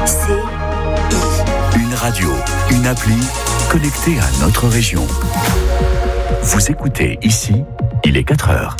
Une radio, une appli connectée à notre région. Vous écoutez ici, il est 4h.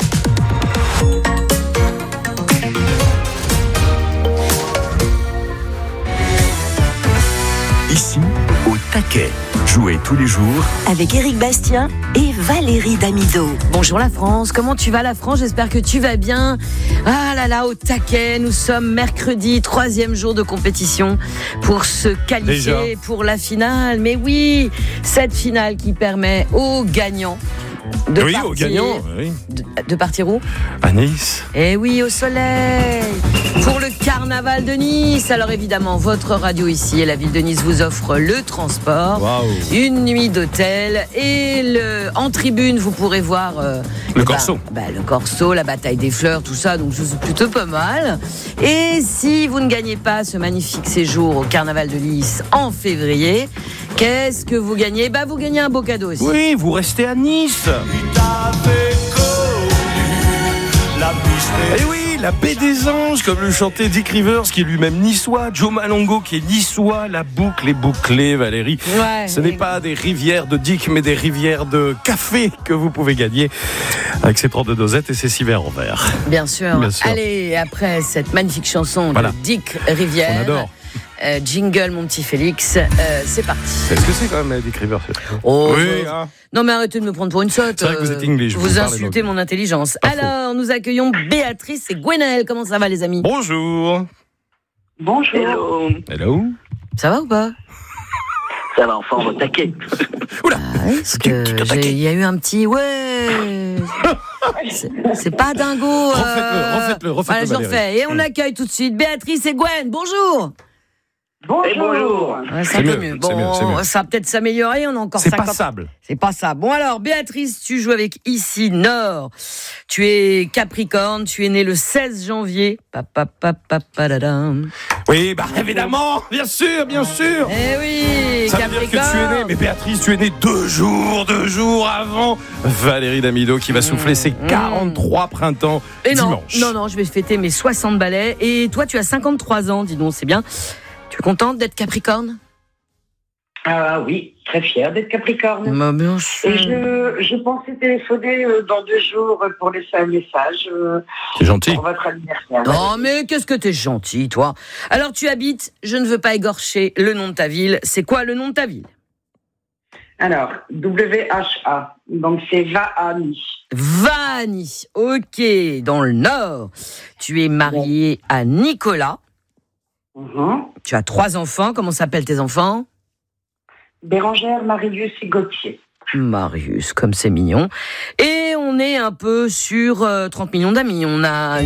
Ici, au taquet. Jouez tous les jours avec Éric Bastien et Valérie Damido. Bonjour la France, comment tu vas la France? J'espère que tu vas bien. Ah là là, au taquet, nous sommes mercredi, 3e jour de compétition pour se qualifier pour la finale. Mais oui, cette finale qui permet aux gagnants de de partir où? À Nice. Eh oui, au soleil, pour le carnaval de Nice. Alors évidemment, votre radio ici et la ville de Nice vous offre le transport, une nuit d'hôtel et en tribune vous pourrez voir le corso. Le corso, la bataille des fleurs, tout ça, donc c'est plutôt pas mal. Et si vous ne gagnez pas ce magnifique séjour au carnaval de Nice en février, qu'est-ce que vous gagnez? Vous gagnez un beau cadeau aussi. Oui, vous restez à Nice. Et oui, la baie des Anges, comme le chantait Dick Rivers, qui est lui-même niçois, Joe Malongo, qui est niçois, la boucle est bouclée, Valérie. Ouais, ce n'est pas des rivières de Dick, mais des rivières de café que vous pouvez gagner avec ces 32 dosettes et ces 6 verres en verre. Bien sûr. Allez, après cette magnifique chanson de Dick Rivière. On adore. Jingle, mon petit Félix, c'est parti. Est-ce que c'est quand même Dick Rivers? Oui, Non mais arrêtez de me prendre pour une sotte. C'est vrai que vous êtes English. Vous insultez mon intelligence. Alors, nous accueillons Béatrice et Gwenaël. Comment ça va les amis? Bonjour. Bonjour. Hello. Ça va ou pas? Ça va, enfin, on va taquer. Oula. Parce que il y a eu un petit c'est pas dingo. Refaites-le. Voilà, je le refais. Et on accueille tout de suite Béatrice et Gwen. Bonjour. Bonjour. Ouais, c'est un peu mieux. Bon, ça va peut-être s'améliorer. On a encore 50. Passable. C'est pas ça. Bon alors, Béatrice, tu joues avec Ici Nord. Tu es Capricorne. Tu es née le 16 janvier. Oui, évidemment, bien sûr. Eh oui, ça Capricorne. veut dire que tu es née, mais Béatrice, tu es née 2 jours avant Valérie Damido qui va souffler ses 43 printemps dimanche. Non, je vais fêter mes 60 balais. Et toi, tu as 53 ans, dis donc, c'est bien. Tu es contente d'être Capricorne? Oui, très fière d'être Capricorne. Bien sûr. Et je pensais téléphoner dans 2 jours pour laisser un message c'est gentil. pour votre anniversaire. Oh, mais qu'est-ce que t'es gentil, toi. Alors, tu habites, je ne veux pas égorger le nom de ta ville. C'est quoi le nom de ta ville? Alors, WHA, donc c'est Vahani. Vahani, ok, dans le Nord. Tu es mariée à Nicolas. Tu as 3 enfants. Comment s'appellent tes enfants? Bérangère, Marius et Gauthier. Marius, comme c'est mignon. Et on est un peu sur 30 millions d'amis. On a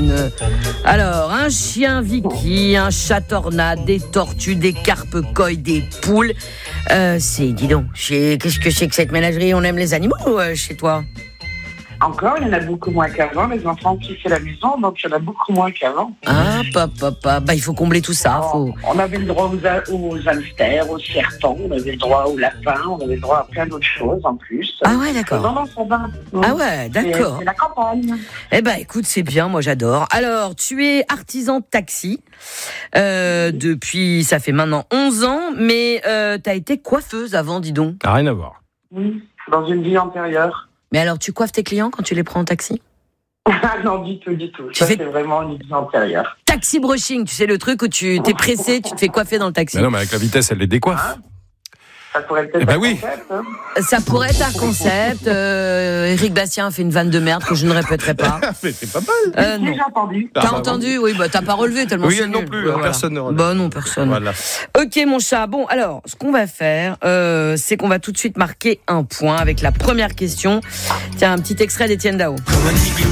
un chien Vicky, un chat tornade, des tortues, des carpes koi, des poules. Dis donc, qu'est-ce que c'est que cette ménagerie? On aime les animaux chez toi? Encore, il y en a beaucoup moins qu'avant. Les enfants qui fait la maison, donc il y en a beaucoup moins qu'avant. Ah, papa. Il faut combler tout ça. On avait le droit aux hamsters, aux serpents, on avait le droit aux lapins, on avait le droit à plein d'autres choses en plus. Ah ouais, d'accord. Non, ça va. Ah ouais, d'accord. C'est la campagne. Écoute, c'est bien, moi j'adore. Alors, tu es artisan de taxi depuis, ça fait maintenant 11 ans, mais t'as été coiffeuse avant, dis donc. Rien à voir. Oui, dans une vie antérieure. Mais alors, tu coiffes tes clients quand tu les prends en taxi? Non, du tout. Ça, c'est vraiment une vie antérieure. Taxi brushing, tu sais, le truc où tu t'es pressé, tu te fais coiffer dans le taxi. Mais non, mais avec la vitesse, elle les décoiffe. Ça pourrait être un concept. Ça pourrait être un concept. Éric Bastien a fait une vanne de merde que je ne répéterai pas. C'est pas mal. J'ai entendu. T'as entendu? Oui, t'as pas relevé tellement c'est nul. Non plus, personne ne relève. Non, personne. Voilà. Ok, mon chat. Bon, alors, ce qu'on va faire, c'est qu'on va tout de suite marquer un point avec la première question. Tiens, un petit extrait d'Étienne Dao. Comme un igloo,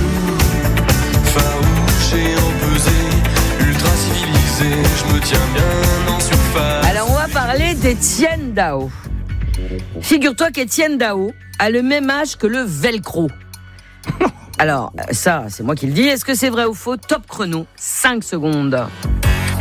farouché, empesé, ultra civilisé, je me tiens bien en surface. Alors, on va parler d'Étienne Dao. Figure-toi qu'Étienne Dao a le même âge que le velcro. Alors, ça, c'est moi qui le dis. Est-ce que c'est vrai ou faux? Top chrono, 5 secondes.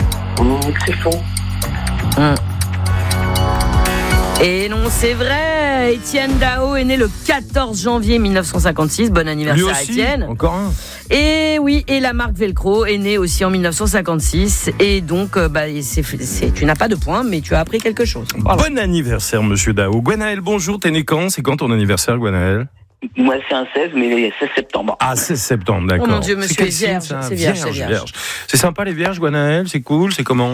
C'est faux. Et non, c'est vrai. ouais, Étienne Dao est né le 14 janvier 1956. Bon anniversaire Lui aussi, Étienne. Encore un. Et oui, et la marque Velcro est née aussi en 1956. Et donc, tu n'as pas de points, mais tu as appris quelque chose. Voilà. Bon anniversaire, monsieur Dao. Gwenaël, bonjour, t'es né quand ? C'est quand ton anniversaire, Gwenaël ? Moi, c'est un 16, mais 16 septembre. Ah, 16 septembre, d'accord. Oh mon Dieu, monsieur quel est vierge, signe, ça ? c'est vierge. C'est sympa les vierges, Gwenaël ? C'est cool ? C'est comment ?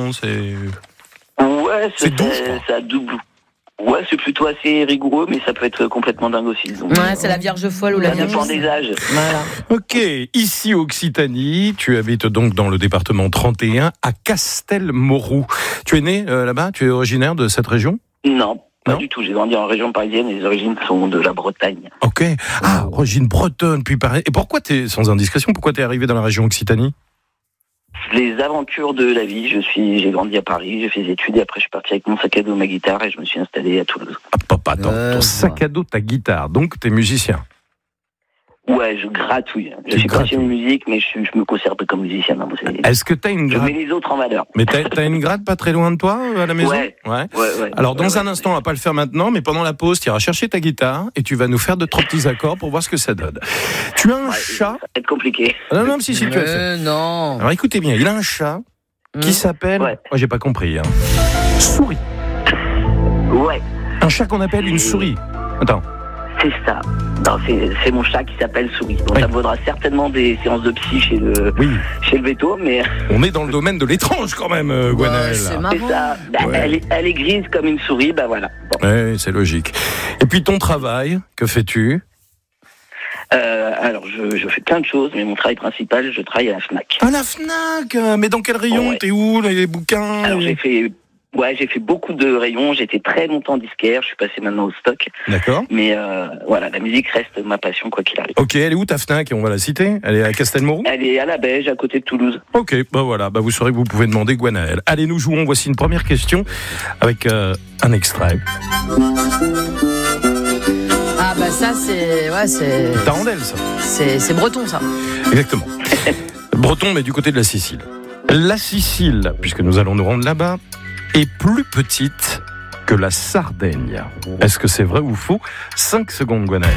Ouais, C'est doux, je crois. ça double. Ouais, c'est plutôt assez rigoureux, mais ça peut être complètement dingue aussi. Donc, Ouais, c'est la Vierge folle ou la ça Vierge. dépend des âges. Voilà. Ok, ici Occitanie, tu habites donc dans le département 31 à Castelmourou. Tu es né là-bas ? Tu es originaire de cette région ? Non, pas Non du tout. J'ai grandi en région parisienne et les origines sont de la Bretagne. Ok. Ah, origine bretonne, puis pareil. Et pourquoi sans indiscrétion, pourquoi t'es arrivé dans la région Occitanie ? Les aventures de la vie. J'ai grandi à Paris, j'ai fait des études et après je suis parti avec mon sac à dos, ma guitare et je me suis installé à Toulouse. Attends, ton sac à dos, ta guitare, donc t'es musicien. Ouais, je gratouille. Je suis passionné de musique, mais je me considère pas comme musicien. Non, Est-ce que t'as une je gratte ? mets les autres en valeur. Mais t'as une gratte pas très loin de toi, à la maison ? Ouais. Alors, dans un instant, on va pas le faire maintenant, mais pendant la pause, tu iras chercher ta guitare et tu vas nous faire 2-3 petits accords pour voir ce que ça donne. Tu as un chat ? Ça va être compliqué. Non, si, tu as fait. Non. Alors, écoutez bien, il a un chat qui s'appelle... Ouais. Moi, j'ai pas compris. Souris. Ouais, Un chat qu'on appelle une souris. Attends. c'est ça. Non, c'est mon chat qui s'appelle Souris. Donc Oui. ça me vaudra certainement des séances de psy chez le veto, mais On est dans le domaine de l'étrange quand même, Gwenaël. C'est c'est marrant. ça. Bah, Ouais. elle est grise comme une souris, bah voilà. Bon. Oui, c'est logique. Et puis ton travail, que fais-tu ? Alors, je fais plein de choses, mais mon travail principal, je travaille à la FNAC. À la FNAC. Mais dans quel rayon ? Ouais. T'es où, les bouquins ? Alors, j'ai fait beaucoup de rayons, j'étais très longtemps disquaire, je suis passé maintenant au stock, D'accord. mais voilà, la musique reste ma passion quoi qu'il arrive. Ok, elle est où ta FNAC ? On va la citer. Elle est à Castelmourou ? Elle est à la Beige, à côté de Toulouse. Ok, bah voilà, vous saurez que vous pouvez demander Gwenaël. Allez, nous jouons, voici une première question avec un extrait. Ah bah ça c'est Tarandelle, ça. c'est breton ça. Exactement. Breton, mais du côté de la Sicile. La Sicile, puisque nous allons nous rendre là-bas, est plus petite que la Sardaigne. Est-ce que c'est vrai ou faux ? 5 secondes, Gwenaël.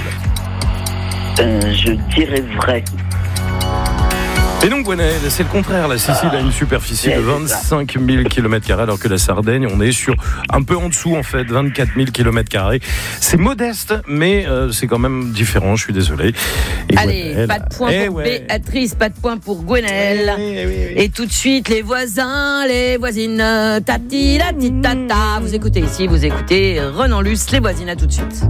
Je dirais vrai. Et donc, Gwenaël, c'est le contraire. La Sicile a une superficie de 25 000 km², alors que la Sardaigne, on est sur un peu en dessous, en fait, 24 000 km². C'est modeste, mais c'est quand même différent, je suis désolé. Et Allez, Gwenaël, pas de point pour Béatrice, pas de point pour Gwenaël. Oui. Et tout de suite, les voisins, les voisines, tati la ti tata. Vous écoutez ici, vous écoutez Renan Luce, les voisines, à tout de suite.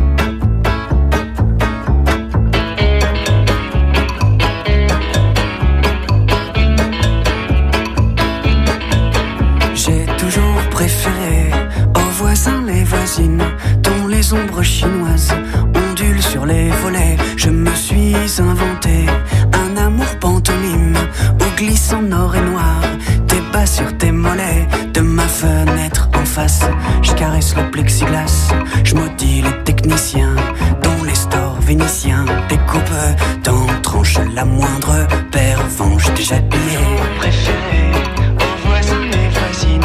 J'ai toujours préféré aux voisins les voisines dont les ombres chinoises ondulent sur les volets. Je me suis inventé un amour pantomime où glisse en or et noir tes bas sur tes mollets. De ma fenêtre en face, je caresse le plexiglas. Je maudis les techniciens dont les stores vénitiens découpent dans tranches la moindre pervenche déjà pliée. Préféré aux voisins les voisines.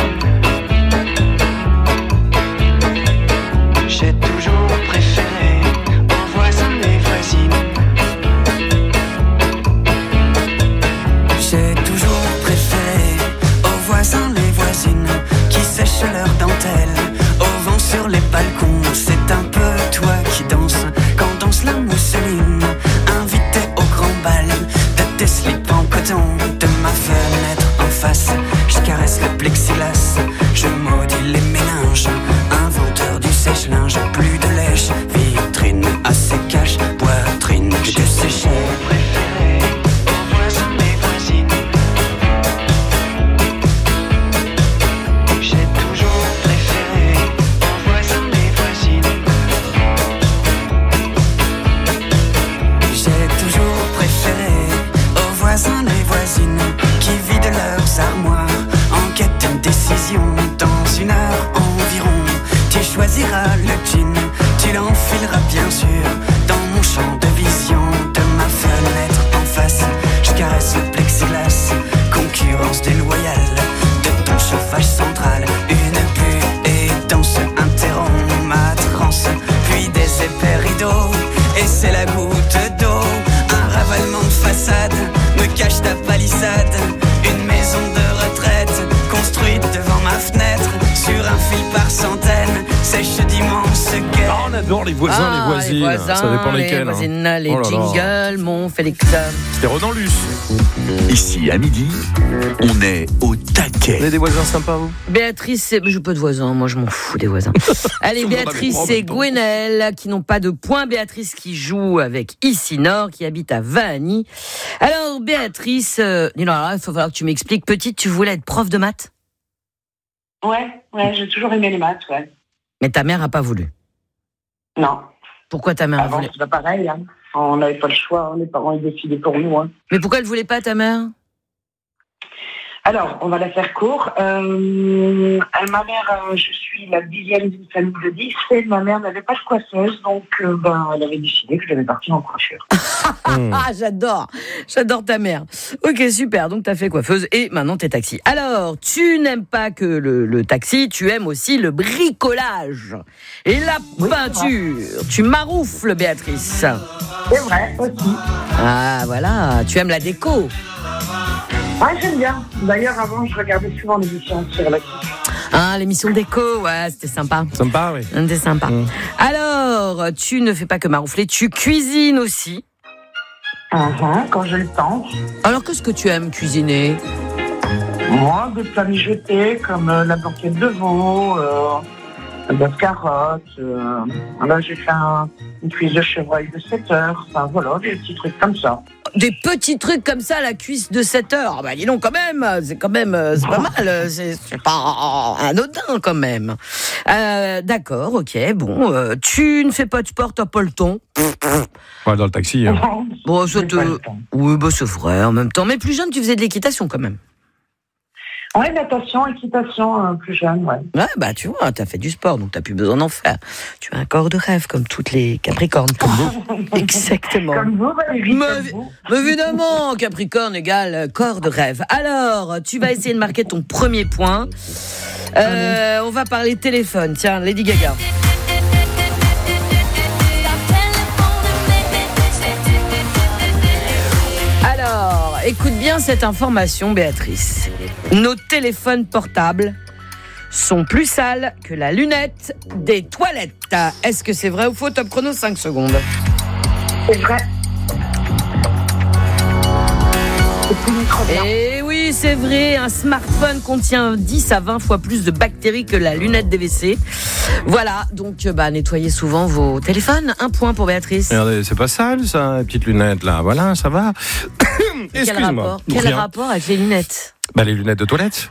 J'ai toujours préféré aux voisins les voisines. J'ai toujours préféré aux voisins les voisines qui sèchent leurs dentelles au vent sur les balcons. C'est un peu toi qui danses quand danse la mousseline. Invité au grand bal de tes slips en coton. De ma fenêtre en face, je caresse le plexiglas. Je maudis les méninges, inventeur du sèche-linge. Plus de lèche, vitrine assez cache, poitrine que tu séchais. Préféré aux voisins les voisines. J'ai toujours préféré aux voisins les voisines. J'ai toujours préféré aux voisins les voisines qui vident leurs armoires en quête d'une décision. Dans une heure environ, tu choisiras le jean, tu l'enfileras bien sûr dans mon champ de vision. De ma fenêtre en face, je caresse le plexiglas. Concurrence déloyale de ton chauffage central. Une bulle et danse interrompt ma transe. j'adore les voisins, les voisines. Les voisins, ça dépend lesquels. Les voisines, les Oh là là. jingles, mon Félix. C'était Rodan-Luce. Ici, à midi, on est au Vous taquet. avez des voisins sympas, vous? Béatrice, je peux de voisins, moi je m'en fous des voisins. Allez, Tout le monde Béatrice avait et Gwenelle qui n'ont pas de points. Béatrice qui joue avec Ici Nord, qui habite à Vahany. Alors, Béatrice, dis non, il faut falloir que tu m'expliques. Petite, tu voulais être prof de maths? Ouais, j'ai toujours aimé les maths, ouais. Mais ta mère n'a pas voulu. Non. Pourquoi ta mère a Avant, voulu? c'est pas pareil, hein. On n'avait pas le choix, les parents ils décidaient pour nous, hein. Mais pourquoi elle voulait pas, ta mère? Alors, on va la faire court. Ma mère, je suis la 10e d'une famille de 10 et ma mère n'avait pas de coiffeuse, donc elle avait décidé que je devais partir en coiffure. Ah, j'adore ta mère. Ok, super, donc t'as fait coiffeuse et maintenant t'es taxi. Alors, tu n'aimes pas que le taxi, tu aimes aussi le bricolage et la peinture. Tu maroufles, Béatrice. C'est vrai, aussi. Ah, voilà, tu aimes la déco. Ouais, j'aime bien. D'ailleurs, avant, je regardais souvent l'émission sur la Ah, l'émission déco, ouais, c'était sympa. Sympa, oui. C'était sympa. Alors, tu ne fais pas que maroufler, tu cuisines aussi. Quand j'ai le temps. Alors, qu'est-ce que tu aimes cuisiner? Moi, des plats mijotés comme la blanquette de veau, un bœuf carotte. Là, j'ai fait une cuisse de chevreuil de 7 heures. Enfin, voilà, des petits trucs comme ça. Des petits trucs comme ça, la cuisse de 7 heures. Ah bah dis donc, quand même, c'est pas mal, c'est pas anodin quand même. D'accord, ok, bon, tu ne fais pas de sport, t'as pas le temps. Ouais, dans le taxi. Hein. Bon, J'ai pas le temps. oui, bah c'est vrai en même temps. Mais plus jeune, tu faisais de l'équitation quand même. Ouais, natation, équitation, plus jeune, ouais. Ouais, bah tu vois, t'as fait du sport, donc t'as plus besoin d'en faire. Tu as un corps de rêve comme toutes les Capricornes. Comme vous. Exactement. Comme vous, Valérie, comme vous. Évidemment, Capricorne égale corps de rêve. Alors, tu vas essayer de marquer ton premier point. On va parler téléphone. Tiens, Lady Gaga. Alors, écoute bien cette information, Béatrice. Nos téléphones portables sont plus sales que la lunette des toilettes. Est-ce que c'est vrai ou faux? Top chrono, 5 secondes. C'est vrai. Et oui, c'est vrai, un smartphone contient 10 à 20 fois plus de bactéries que la lunette des WC. Voilà, donc nettoyez souvent vos téléphones. Un point pour Béatrice. Regardez, c'est pas sale, ça, les petites lunettes, là. Voilà, ça va. Excuse-moi. Quel rapport avec les lunettes? Bah, les lunettes de toilette.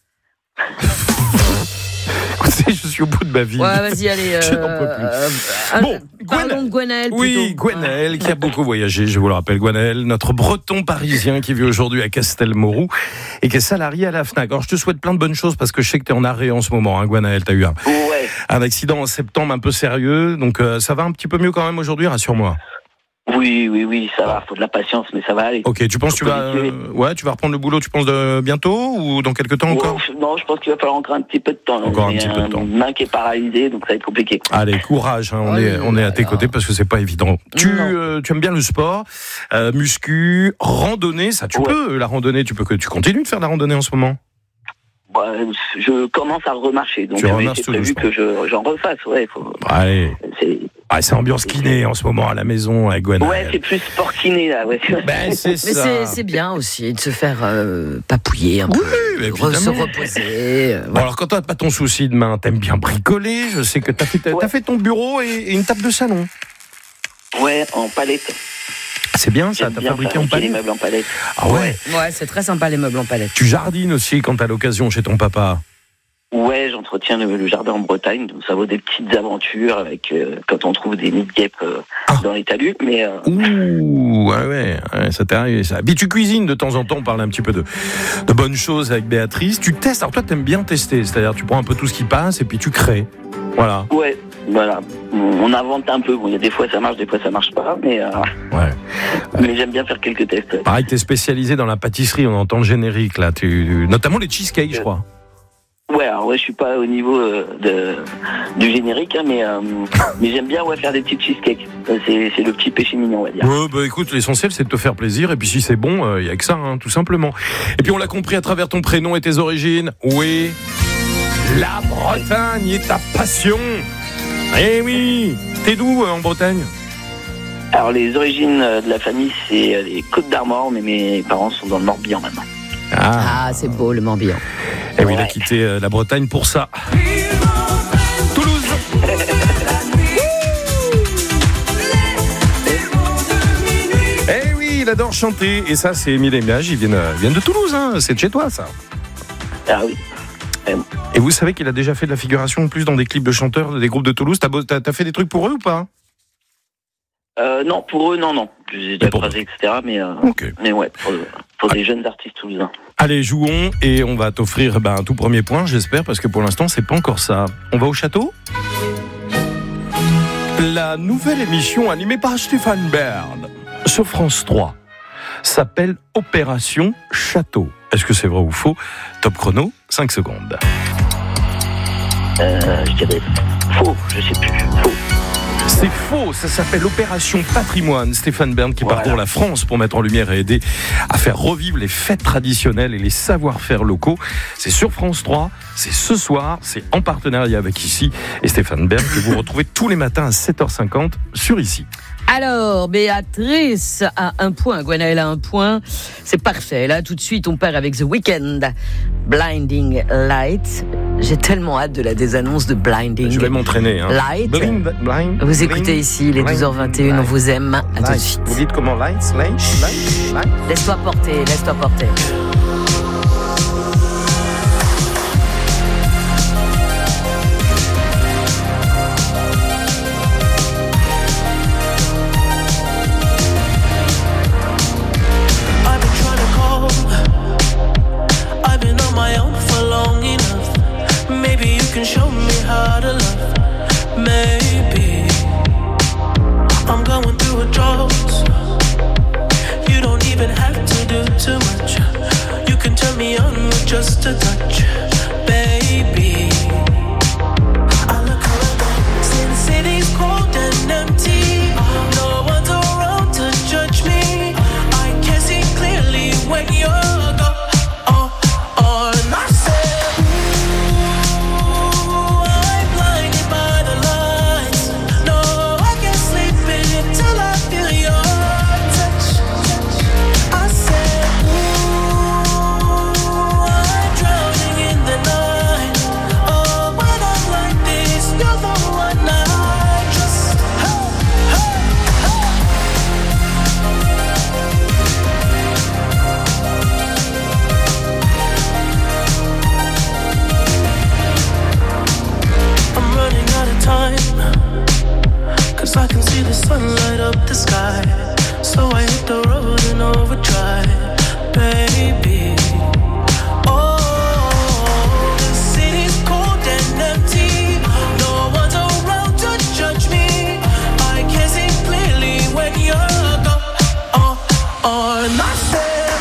Écoutez, je suis au bout de ma vie. Ouais, vas-y, allez. Je n'en peux plus. Bon, parlons de Gwenelle. Oui, Gwenelle, qui a beaucoup voyagé, je vous le rappelle, Gwenelle, notre breton parisien qui vit aujourd'hui à Castelmourou et qui est salarié à la FNAC. Alors, je te souhaite plein de bonnes choses parce que je sais que tu es en arrêt en ce moment, hein, Gwenelle. Tu as eu un accident en septembre un peu sérieux, donc ça va un petit peu mieux quand même aujourd'hui, rassure-moi. Oui, ça va, faut de la patience, mais ça va aller. Ok, tu penses que tu vas reprendre le boulot, tu penses bientôt ou dans quelques temps encore? Non, je pense qu'il va falloir encore un petit peu de temps. Encore un petit peu de temps. Une main qui est paralysée, donc ça va être compliqué. Allez, courage, hein, on est à tes côtés parce que c'est pas évident. Tu aimes bien le sport, muscu, randonnée, ça tu peux, la randonnée, tu continues de faire de la randonnée en ce moment? Je commence à remarcher, donc c'est prévu que j'en refasse. Ouais, allez. C'est ambiance kiné en ce moment à la maison avec Gwen. Ouais, c'est plus sport kiné là. Ouais. Ben, c'est ça. Mais c'est bien aussi de se faire papouiller un peu, se reposer. Bon, alors quand t'as pas ton souci de main, t'aimes bien bricoler. Je sais que t'as fait ton bureau et une table de salon. Ouais, en palette. C'est bien ça, t'as fabriqué en palette. Les meubles en palette. Ah ouais. Ouais, c'est très sympa les meubles en palette. Tu jardines aussi quand t'as l'occasion chez ton papa. Ouais, j'entretiens le jardin en Bretagne, donc ça vaut des petites aventures avec quand on trouve des nids de guêpes dans les talus. Mais ouh, ouais, ça t'est arrivé ça. Puis tu cuisines de temps en temps, on parle un petit peu de bonnes choses avec Béatrice. Tu testes, alors toi t'aimes bien tester, c'est-à-dire tu prends un peu tout ce qui passe et puis tu crées. Voilà. Ouais, voilà. On invente un peu. Bon, il y a des fois ça marche, des fois ça marche pas, mais mais j'aime bien faire quelques tests. Ouais. Pareil, t'es spécialisé dans la pâtisserie, on entend le générique là, notamment les cheesecakes, je crois. Ouais, alors je suis pas au niveau du générique, hein, mais j'aime bien faire des petits cheesecakes. C'est le petit péché mignon, on va dire. Ouais, bah écoute, l'essentiel c'est de te faire plaisir, et puis si c'est bon, y a que ça, hein, tout simplement. Et puis on l'a compris à travers ton prénom et tes origines. Oui, la Bretagne est ta passion. Eh oui. T'es d'où en Bretagne? Alors, les origines de la famille, c'est les Côtes d'Armor, mais mes parents sont dans le Morbihan maintenant. Ah, c'est beau le Morbihan. Et oui, il a quitté la Bretagne pour ça. Toulouse. Eh oui, il adore chanter. Et ça, c'est Émile et Miage. Ils viennent de Toulouse, hein. C'est de chez toi, ça. Ah oui. Et vous savez qu'il a déjà fait de la figuration en plus dans des clips de chanteurs des groupes de Toulouse. T'as fait des trucs pour eux ou pas? Non, pour eux, non. J'ai déjà croisé, etc. Mais ouais, pour des jeunes artistes toulousains. Allez, jouons et on va t'offrir un tout premier point, j'espère, parce que pour l'instant, c'est pas encore ça. On va au château? La nouvelle émission animée par Stéphane Bern sur France 3 s'appelle Opération Château. Est-ce que c'est vrai ou faux? Top chrono, 5 secondes. Je dirais faux, je sais plus. Faux. C'est faux, ça s'appelle Opération Patrimoine. Stéphane Bern qui parcourt la France pour mettre en lumière et aider à faire revivre les fêtes traditionnelles et les savoir-faire locaux. C'est sur France 3, c'est ce soir, c'est en partenariat avec Ici et Stéphane Bern que vous retrouvez tous les matins à 7h50 sur Ici. Alors, Béatrice a un point, Gwenaëlle a un point. C'est parfait. Là, tout de suite, on part avec The Weeknd. Blinding Light. J'ai tellement hâte de la désannonce de Blinding. Je vais m'entraîner. Light. Blind, vous écoutez ici, les 12h21, on vous aime. À tout de suite. Vous dites comment? Light. Laisse-toi porter. Can show me how to love. Maybe I'm going through a drought. You don't even have to do too much. You can turn me on with just a touch, baby. I look around, see the city's cold and empty. No one's around to judge me. I can see clearly when you're gone. And I said, I can see the sun light up the sky, so I hit the road in overdrive, baby. Oh, the city's cold and empty. No one's around to judge me. I can see clearly when you're gone. And I said,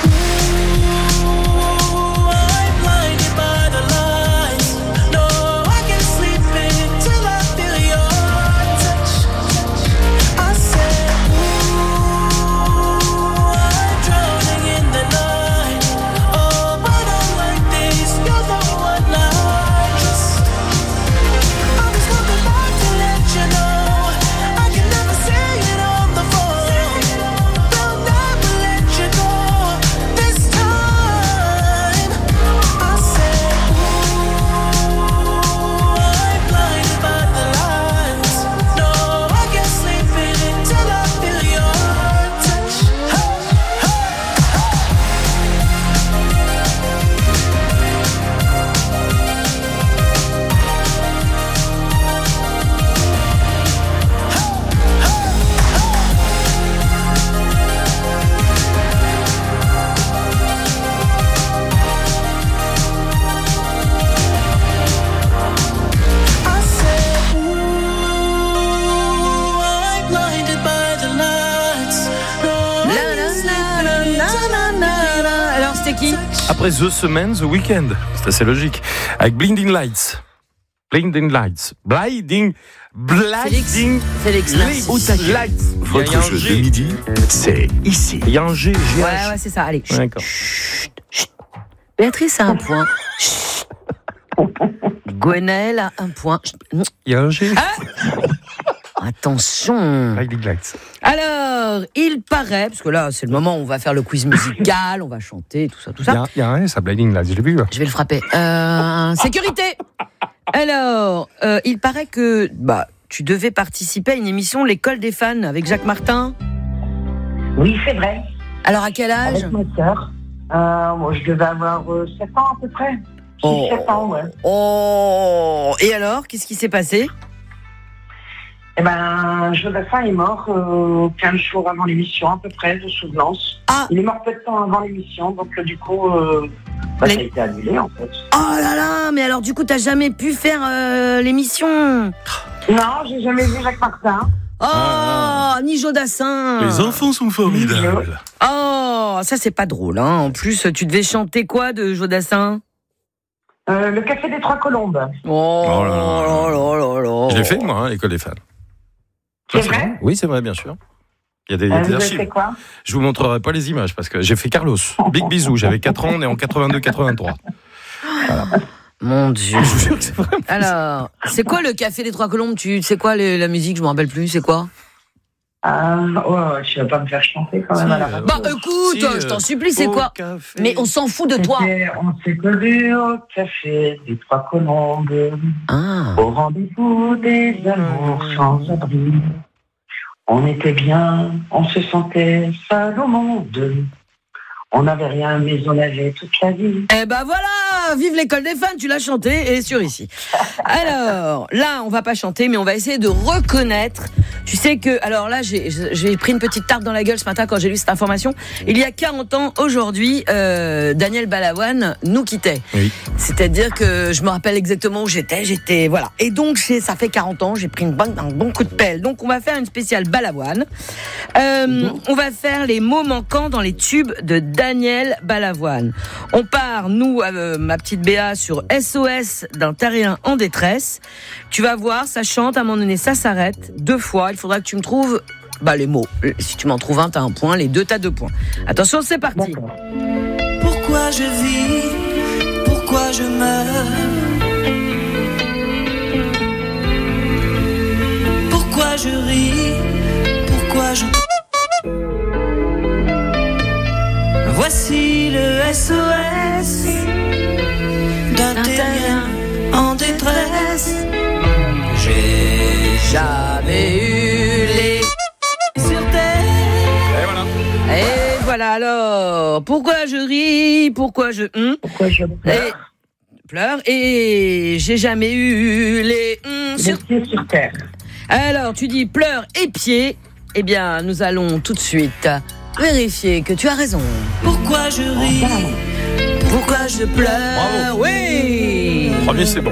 ooh, I'm blinded by the lights. No, I can't sleep until I feel your touch. I said, ooh, I'm drowning in the night. Oh, when I'm like this, you're the one I trust. I'm just coming back to let you know I can never say it on the phone. They'll never let you go this time. I said, ooh, I'm blinded by the lights. No, I can't sleep until I feel your touch. I said, ooh, I'm blinded by the lights. No, I can't sleep until I feel your Alors, c'était qui? Après The Semaine, The Weeknd. C'est assez logique. Avec Blinding Lights. Félix, merci. Lights. Votre jeu de midi, c'est Ici. Il y a un G, GH. Ouais, c'est ça. Allez. D'accord. Chut. Béatrice a un point. Chut. Gwenaël a un point. Il y a un G. Attention. Alors, il paraît, parce que là, c'est le moment où on va faire le quiz musical, on va chanter, tout ça. Il y a un S à Blinding Lights, je l'ai vu. Je vais le frapper. Sécurité. Alors, il paraît que tu devais participer à une émission L'école des fans avec Jacques Martin. Oui, c'est vrai. Alors, à quel âge? Avec ma sœur. Moi, je devais avoir 7 ans à peu près. 6-7 ans, ouais. Oh. Et alors, qu'est-ce qui s'est passé? Eh ben, Jodassin est mort 15 jours avant l'émission, à peu près, de souvenance. Ah. Il est mort peu de temps avant l'émission, donc du coup, ça a été annulé, en fait. Oh là là, mais alors du coup, t'as jamais pu faire l'émission? Non, j'ai jamais vu Jacques Martin. Oh, ni Jodassin. Les enfants sont formidables. Oh, ça c'est pas drôle, hein. En plus, tu devais chanter quoi de Jodassin? Le Café des Trois Colombes. Oh là là. Je l'ai fait, moi, l'école des fans. C'est vrai? Oui, c'est vrai, bien sûr. Il y a des Vous avez archives. fait quoi? Je vous montrerai pas les images parce que j'ai fait Carlos. Big bisou, j'avais 4 ans, on est en 82-83. Voilà. Mon Dieu. Je vous jure que c'est vrai. Alors, c'est quoi le Café des Trois Colombes? Tu sais quoi la musique? Je me rappelle plus. C'est quoi? Tu vas pas me faire chanter quand même à la radio. Écoute, je t'en supplie, c'est quoi? Café. Mais on s'en fout de toi. On s'est connus au Café des Trois Colombes, au rendez-vous des amours sans abri. On était bien, on se sentait seul au monde. On n'avait rien, mais on avait toute la vie. Eh ben voilà, vive l'école des fans, tu l'as chanté et sur ici. Alors, là, on va pas chanter, mais on va essayer de reconnaître. Tu sais que, alors là, j'ai pris une petite tarte dans la gueule ce matin quand j'ai lu cette information. Il y a 40 ans, aujourd'hui, Daniel Balavoine nous quittait. Oui. C'est-à-dire que je me rappelle exactement où j'étais, voilà. Et donc, ça fait 40 ans, j'ai pris un bon coup de pelle. Donc, on va faire une spéciale Balavoine. On va faire les mots manquants dans les tubes de Daniel Balavoine. On part, nous, ma petite Béa, sur SOS d'un terrien en détresse. Tu vas voir, ça chante, à un moment donné, ça s'arrête 2 fois. Il faudra que tu me trouves les mots. Si tu m'en trouves un, t'as 1 point. Les 2, t'as 2 points. Attention, c'est parti. D'accord. Pourquoi je vis? Pourquoi je meurs? Pourquoi je ris? Pourquoi je... Voici le SOS d'un terrien en détresse. J'ai jamais eu les sur terre. Et voilà, alors, pourquoi je ris? Pourquoi je... Pourquoi je pleure. Et j'ai jamais eu les pieds sur terre. Alors, tu dis pleurs et pieds. Eh bien, nous allons tout de suite vérifier que tu as raison. Pourquoi je ris? Pourquoi je pleure? Bravo. Oui. Premier, c'est bon.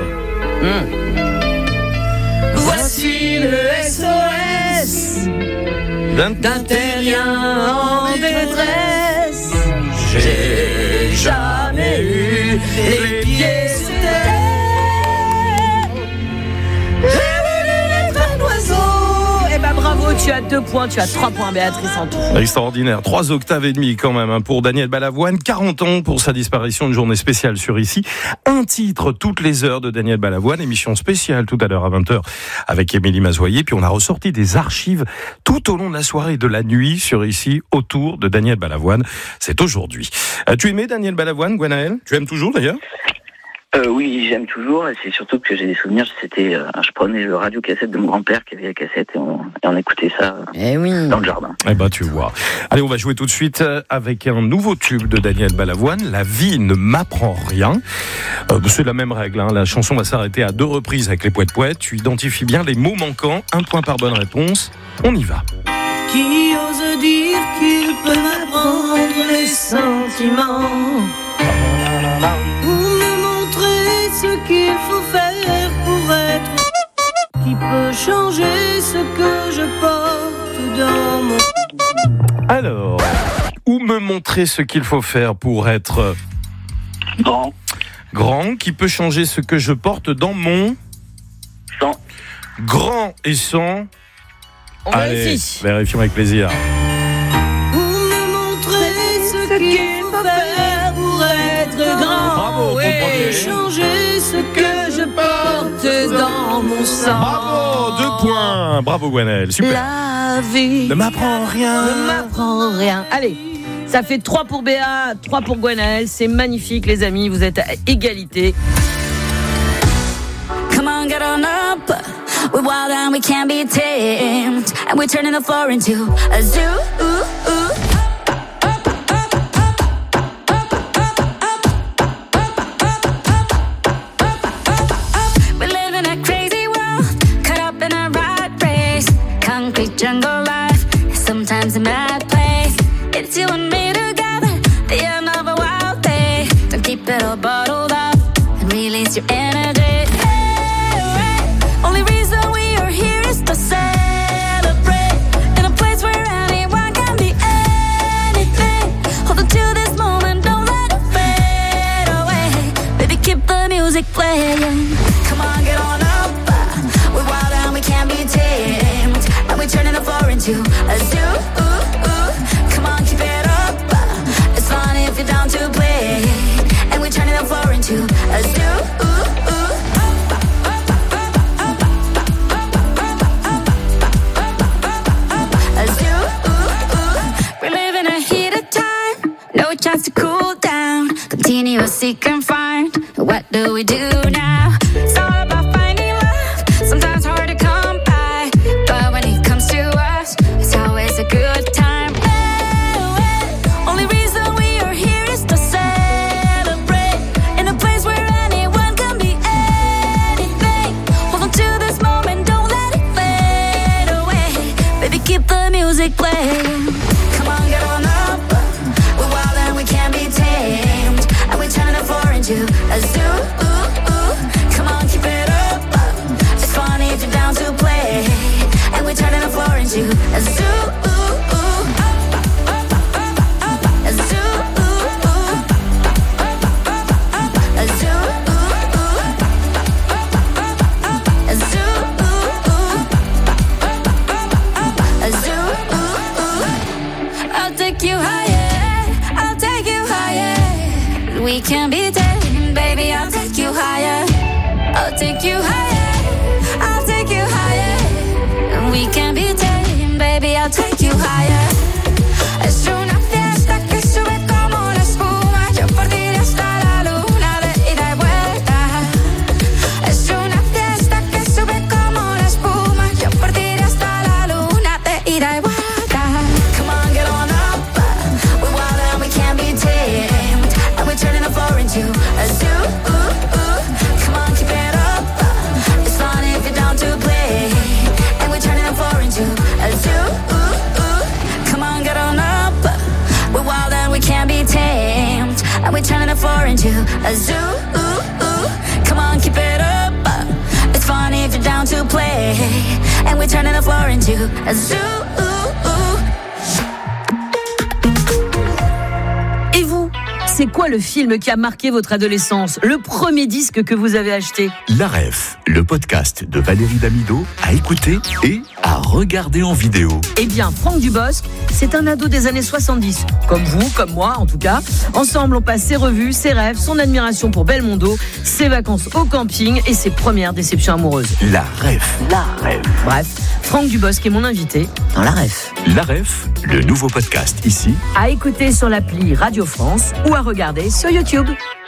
Voici le SOS D'un terrien en détresse. J'ai jamais eu les pieds sur terre. J'ai voulu être un oiseau. Eh ben bravo, tu as 2 points, tu as 3 points, Béatrice, en tout. Extraordinaire. 3 octaves et demi quand même pour Daniel Balavoine. 40 ans pour sa disparition, une journée spéciale sur ici. Un titre toutes les heures de Daniel Balavoine. Émission spéciale tout à l'heure à 20h avec Émilie Mazoyer. Puis on a ressorti des archives tout au long de la soirée et de la nuit sur ici autour de Daniel Balavoine. C'est aujourd'hui. Tu aimais Daniel Balavoine, Gwenaël? Tu aimes toujours d'ailleurs? Oui, j'aime toujours, et c'est surtout que j'ai des souvenirs. C'était, je prenais le radio-cassette de mon grand-père qui avait la cassette et on écoutait ça dans le jardin. Eh ben, tu vois. Allez, on va jouer tout de suite avec un nouveau tube de Daniel Balavoine. La vie ne m'apprend rien. C'est la même règle, hein. La chanson va s'arrêter à 2 reprises avec les poètes-poètes. Tu identifies bien les mots manquants. 1 point par bonne réponse. On y va. Qui ose dire qu'il peut m'apprendre les sentiments ou me montrer ce qu'il faut faire pour être qui peut changer ce que je porte dans mon... Alors, où me montrer ce qu'il faut faire pour être grand, qui peut changer ce que je porte dans mon Sang. Grand et sans. On Allez, vérifie. vérifions avec plaisir. Ou me montrer ce qu'il faut faire pour être grand. Bravo, Ouais, pour le premier. changer ce que je porte dans mon sang. Bravo, 2 points. Bravo Gwenaëlle, super. La vie Ne m'apprends rien. ne m'apprend rien. Allez, ça fait 3 pour Béa, 3 pour Gwenaëlle. C'est magnifique les amis, vous êtes à égalité. Come on, get on up. We're wild and we can't be tamed. And we're turning the floor into a zoo. We live in a crazy world, caught up in a rat race. Concrete jungle life, sometimes a mad place. It's you and me together, the end of a wild day. Don't keep it all bottled up and release your energy. Only reason we are here is to celebrate in a place where anyone can be anything. Hold on to this moment, don't let it fade away. Baby, keep the music playing. Come on, get on up. We're wild and we can't be tamed. And we're turning the floor into a zoo. Come on, keep it up. It's fun if you're down to play. And we're turning the floor into a zoo. Chance to cool down, continuous seek and find. What do we do now? It's all about finding love, sometimes hard to come by. But when it comes to us, it's always a good time. Only reason we are here is to celebrate in a place where anyone can be anything. Hold on to this moment, don't let it fade away. Baby, keep the music playing. Come on, get on up. Can't be tamed, and we're turning the floor into a zoo. Come on, keep it up. It's funny if you're down to play, and we're turning the floor into a zoo. A zoo. A zoo. A zoo. A zoo. I'll take you higher. We can be tamed, baby, I'll take you higher. I'll take you higher. I'll take you higher. We can be tamed, baby, I'll take you higher. Es una fiesta que sube como la espuma. Yo por ti hasta la luna de ida y vuelta. Es una fiesta que sube como la espuma. Yo por ti hasta la luna de ida y vuelta. Come on, get on up. We're wild and we can't be tamed. We're turning the floor into a zoo. Come on, keep it up. It's fun if you're down to play. And we're turning the floor into a zoo. Come on, get on up. We're wild and we can't be tamed. And we're turning the floor into a zoo. Come on, keep it up. It's fun if you're down to play. And we're turning the floor into a zoo. Et vous, c'est quoi le film qui a marqué votre adolescence? Le premier disque que vous avez acheté? La Ref, le podcast de Valérie Damido, à écouter et à regarder en vidéo. Eh bien, Franck Dubosc, c'est un ado des années 70. Comme vous, comme moi en tout cas. Ensemble, on passe ses revues, ses rêves, son admiration pour Belmondo, ses vacances au camping et ses premières déceptions amoureuses. La Ref. La Ref. Bref, Franck Dubosc est mon invité dans La Ref. La Ref, le nouveau podcast ici. À écouter sur l'appli Radio France ou à regarder sur YouTube.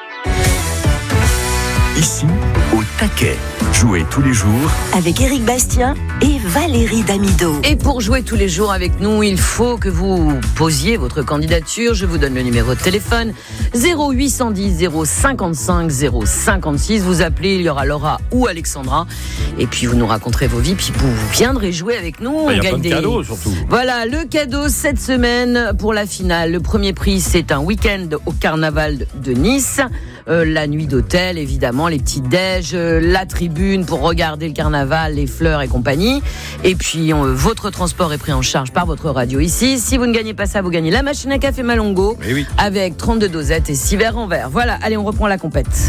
Ici, au taquet. Jouez tous les jours avec Éric Bastien et Valérie Damido. Et pour jouer tous les jours avec nous, il faut que vous posiez votre candidature. Je vous donne le numéro de téléphone 0810 055 056. Vous appelez, il y aura Laura ou Alexandra. Et puis vous nous raconterez vos vies, puis vous viendrez jouer avec nous. Il y a plein de cadeaux surtout. Voilà, le cadeau cette semaine pour la finale. Le premier prix, c'est un week-end au carnaval de Nice. La nuit d'hôtel, évidemment, les petits déj, la tribune pour regarder le carnaval, les fleurs et compagnie. Et puis, votre transport est pris en charge par votre radio ici. Si vous ne gagnez pas ça, vous gagnez la machine à café Malongo avec 32 dosettes et 6 verres en verre. Voilà, allez, on reprend la compète.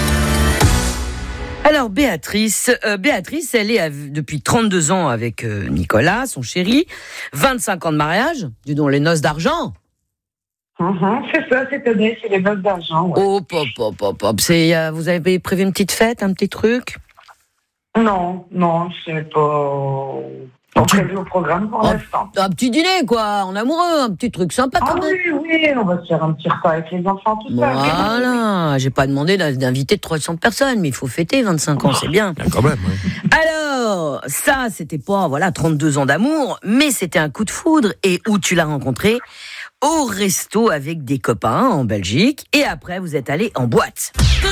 Alors, Béatrice, elle est depuis 32 ans avec Nicolas, son chéri. 25 ans de mariage, dis donc, les noces d'argent. C'est ça, cette année, c'est les noces d'argent. Ouais. Oh, pop. Vous avez prévu une petite fête, un petit truc? Non, c'est pas prévu au programme pour l'instant. Un petit dîner, quoi, en amoureux, un petit truc sympa quand même. Oui, on va se faire un petit repas avec les enfants, tout ça. Voilà, j'ai pas demandé d'inviter 300 personnes, mais il faut fêter 25 ans, c'est bien. Quand même, oui. Alors, ça, c'était pas, 32 ans d'amour, mais c'était un coup de foudre. Et où tu l'as rencontré? Au resto avec des copains en Belgique. Et après, vous êtes allés en boîte.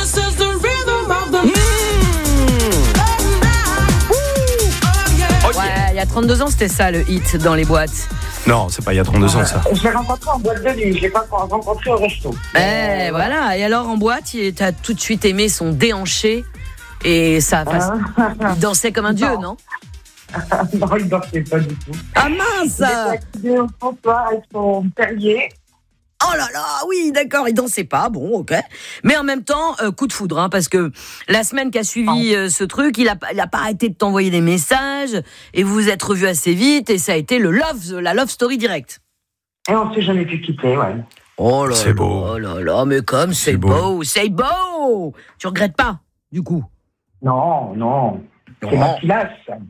Ouais, il y a 32 ans, c'était ça le hit dans les boîtes. Non, c'est pas il y a 32 ans, ça. Je l'ai rencontré en boîte de nuit, je l'ai pas rencontré au resto. Voilà, et alors en boîte, t'as tout de suite aimé son déhanché. Et ça, il dansait comme un dieu, non? Non, il dansait pas du tout. Ah mince! Il était au comptoir avec son terrier. Oh là là, oui, d'accord, il dansait pas, bon, ok. Mais en même temps, coup de foudre, hein, parce que la semaine qui a suivi ce truc, il a pas arrêté de t'envoyer des messages, et vous vous êtes revus assez vite, et ça a été la love story directe. Et on s'est jamais pu quitter, ouais. Oh là c'est beau. Oh là là, mais comme c'est beau. Tu regrettes pas, du coup? Non. C'est ma pilasse.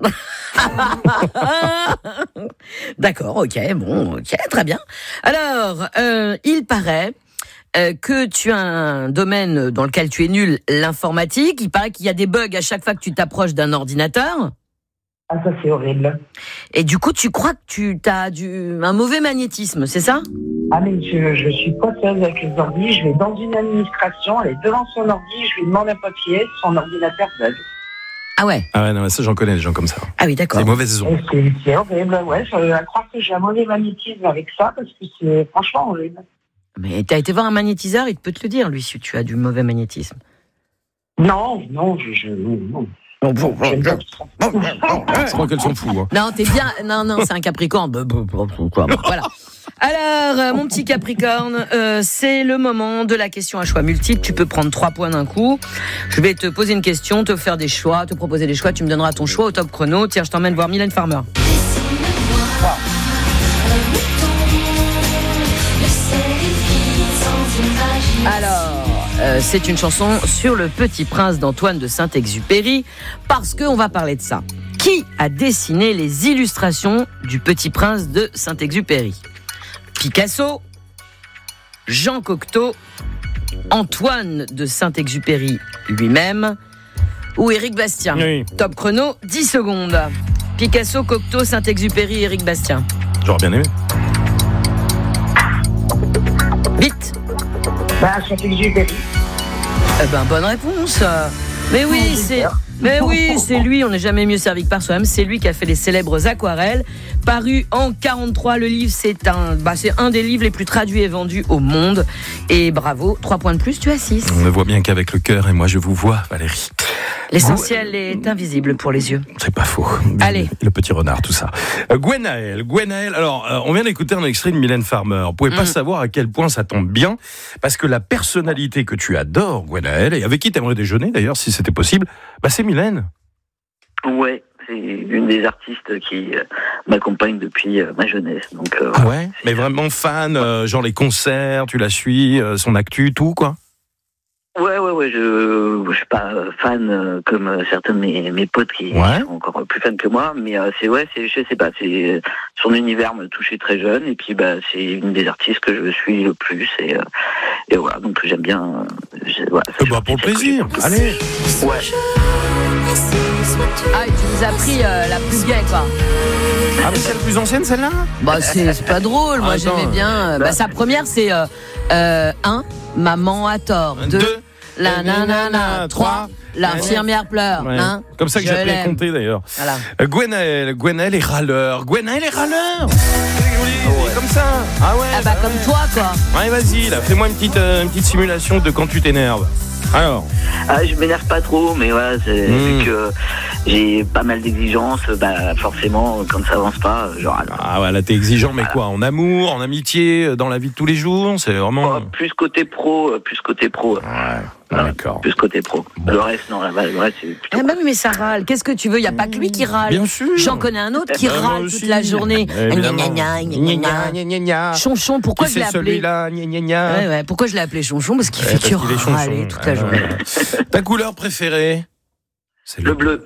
D'accord, ok, très bien. Alors, il paraît que tu as un domaine dans lequel tu es nul, l'informatique. Il paraît qu'il y a des bugs à chaque fois que tu t'approches d'un ordinateur. Ah, ça c'est horrible. Et du coup, tu crois que tu as un mauvais magnétisme, c'est ça? Ah mais je suis poteuse avec les ordi, je vais dans une administration, elle est devant son ordi, je lui demande un papier, son ordinateur bug. Ah ouais? Ah ouais, non, ça j'en connais des gens comme ça. Ah oui, d'accord. C'est mauvaise ondes. C'est horrible, ouais. Je vais croire que j'ai un mauvais magnétisme avec ça, parce que c'est franchement horrible. Mais t'as été voir un magnétiseur, il peut te le dire, lui, si tu as du mauvais magnétisme. Non. Je crois qu'elles sont fous. Hein. Non, t'es bien. Non, c'est un Capricorne. Voilà. Alors, mon petit Capricorne, c'est le moment de la question à choix multiple. Tu peux prendre 3 points d'un coup. Je vais te poser une question, te faire des choix, te proposer des choix. Tu me donneras ton choix au top chrono. Tiens, je t'emmène voir Mylène Farmer. Alors, c'est une chanson sur le Petit Prince d'Antoine de Saint-Exupéry, parce qu'on va parler de ça. Qui a dessiné les illustrations du Petit Prince de Saint-Exupéry? Picasso, Jean Cocteau, Antoine de Saint-Exupéry lui-même ou Éric Bastien? Oui. Top chrono, 10 secondes. Picasso, Cocteau, Saint-Exupéry, Éric Bastien. J'aurais bien aimé. Vite. Saint-Exupéry. Bonne réponse. Mais oui, c'est lui, on n'est jamais mieux servi que par soi-même. C'est lui qui a fait les célèbres aquarelles. Paru en 43, le livre, c'est un des livres les plus traduits et vendus au monde. Et bravo, 3 points de plus, tu as 6. On ne voit bien qu'avec le cœur, et moi je vous vois, Valérie. L'essentiel est invisible pour les yeux. C'est pas faux. Allez. Le petit renard, tout ça. Gwenaël, alors, on vient d'écouter un extrait de Mylène Farmer. Vous pouvez pas savoir à quel point ça tombe bien, parce que la personnalité que tu adores, Gwenaël, et avec qui tu aimerais déjeuner d'ailleurs, si c'était possible, c'est Mylène. Ouais, c'est une des artistes qui m'accompagne depuis ma jeunesse. Donc, ouais, mais vraiment fan, genre les concerts, tu la suis, son actu, tout quoi. Ouais, je suis pas fan comme certains de mes potes qui sont encore plus fans que moi, mais je sais pas, c'est son univers me touchait très jeune, et puis c'est une des artistes que je suis le plus, et voilà, donc j'aime bien. Pour le plaisir, allez. Ouais. Ah, et tu nous as pris la plus gaie, quoi. Ah, mais c'est la plus ancienne, celle-là? C'est pas drôle, moi j'aimais bien. Sa première, c'est 1, maman a tort. 2, la nanana. 3, l'infirmière pleure. Ouais. Hein, comme ça que j'appelais compter d'ailleurs. Voilà. Gwenaël est râleur. Comme ça. Ah ouais. Comme toi, quoi. Ouais, vas-y, là, fais-moi une petite simulation de quand tu t'énerves. Alors. Je m'énerve pas trop, mais voilà, vu que j'ai pas mal d'exigences, forcément, quand ça avance pas, genre... Ah ouais, là t'es exigeant, mais quoi, en amour, en amitié, dans la vie de tous les jours, c'est vraiment... Plus côté pro. Ouais. D'accord. Plus côté pro. Le reste, non, le reste, c'est plutôt... Ah bah oui, mais ça râle. Qu'est-ce que tu veux? Il n'y a pas que lui qui râle. Bien sûr. J'en connais un autre qui râle toute la journée. Chonchon, pourquoi je l'ai appelé? Celui-là, Ouais, pourquoi je l'ai appelé Chonchon? Parce qu'il fait que râler toute la journée. Ta couleur préférée? C'est le bleu.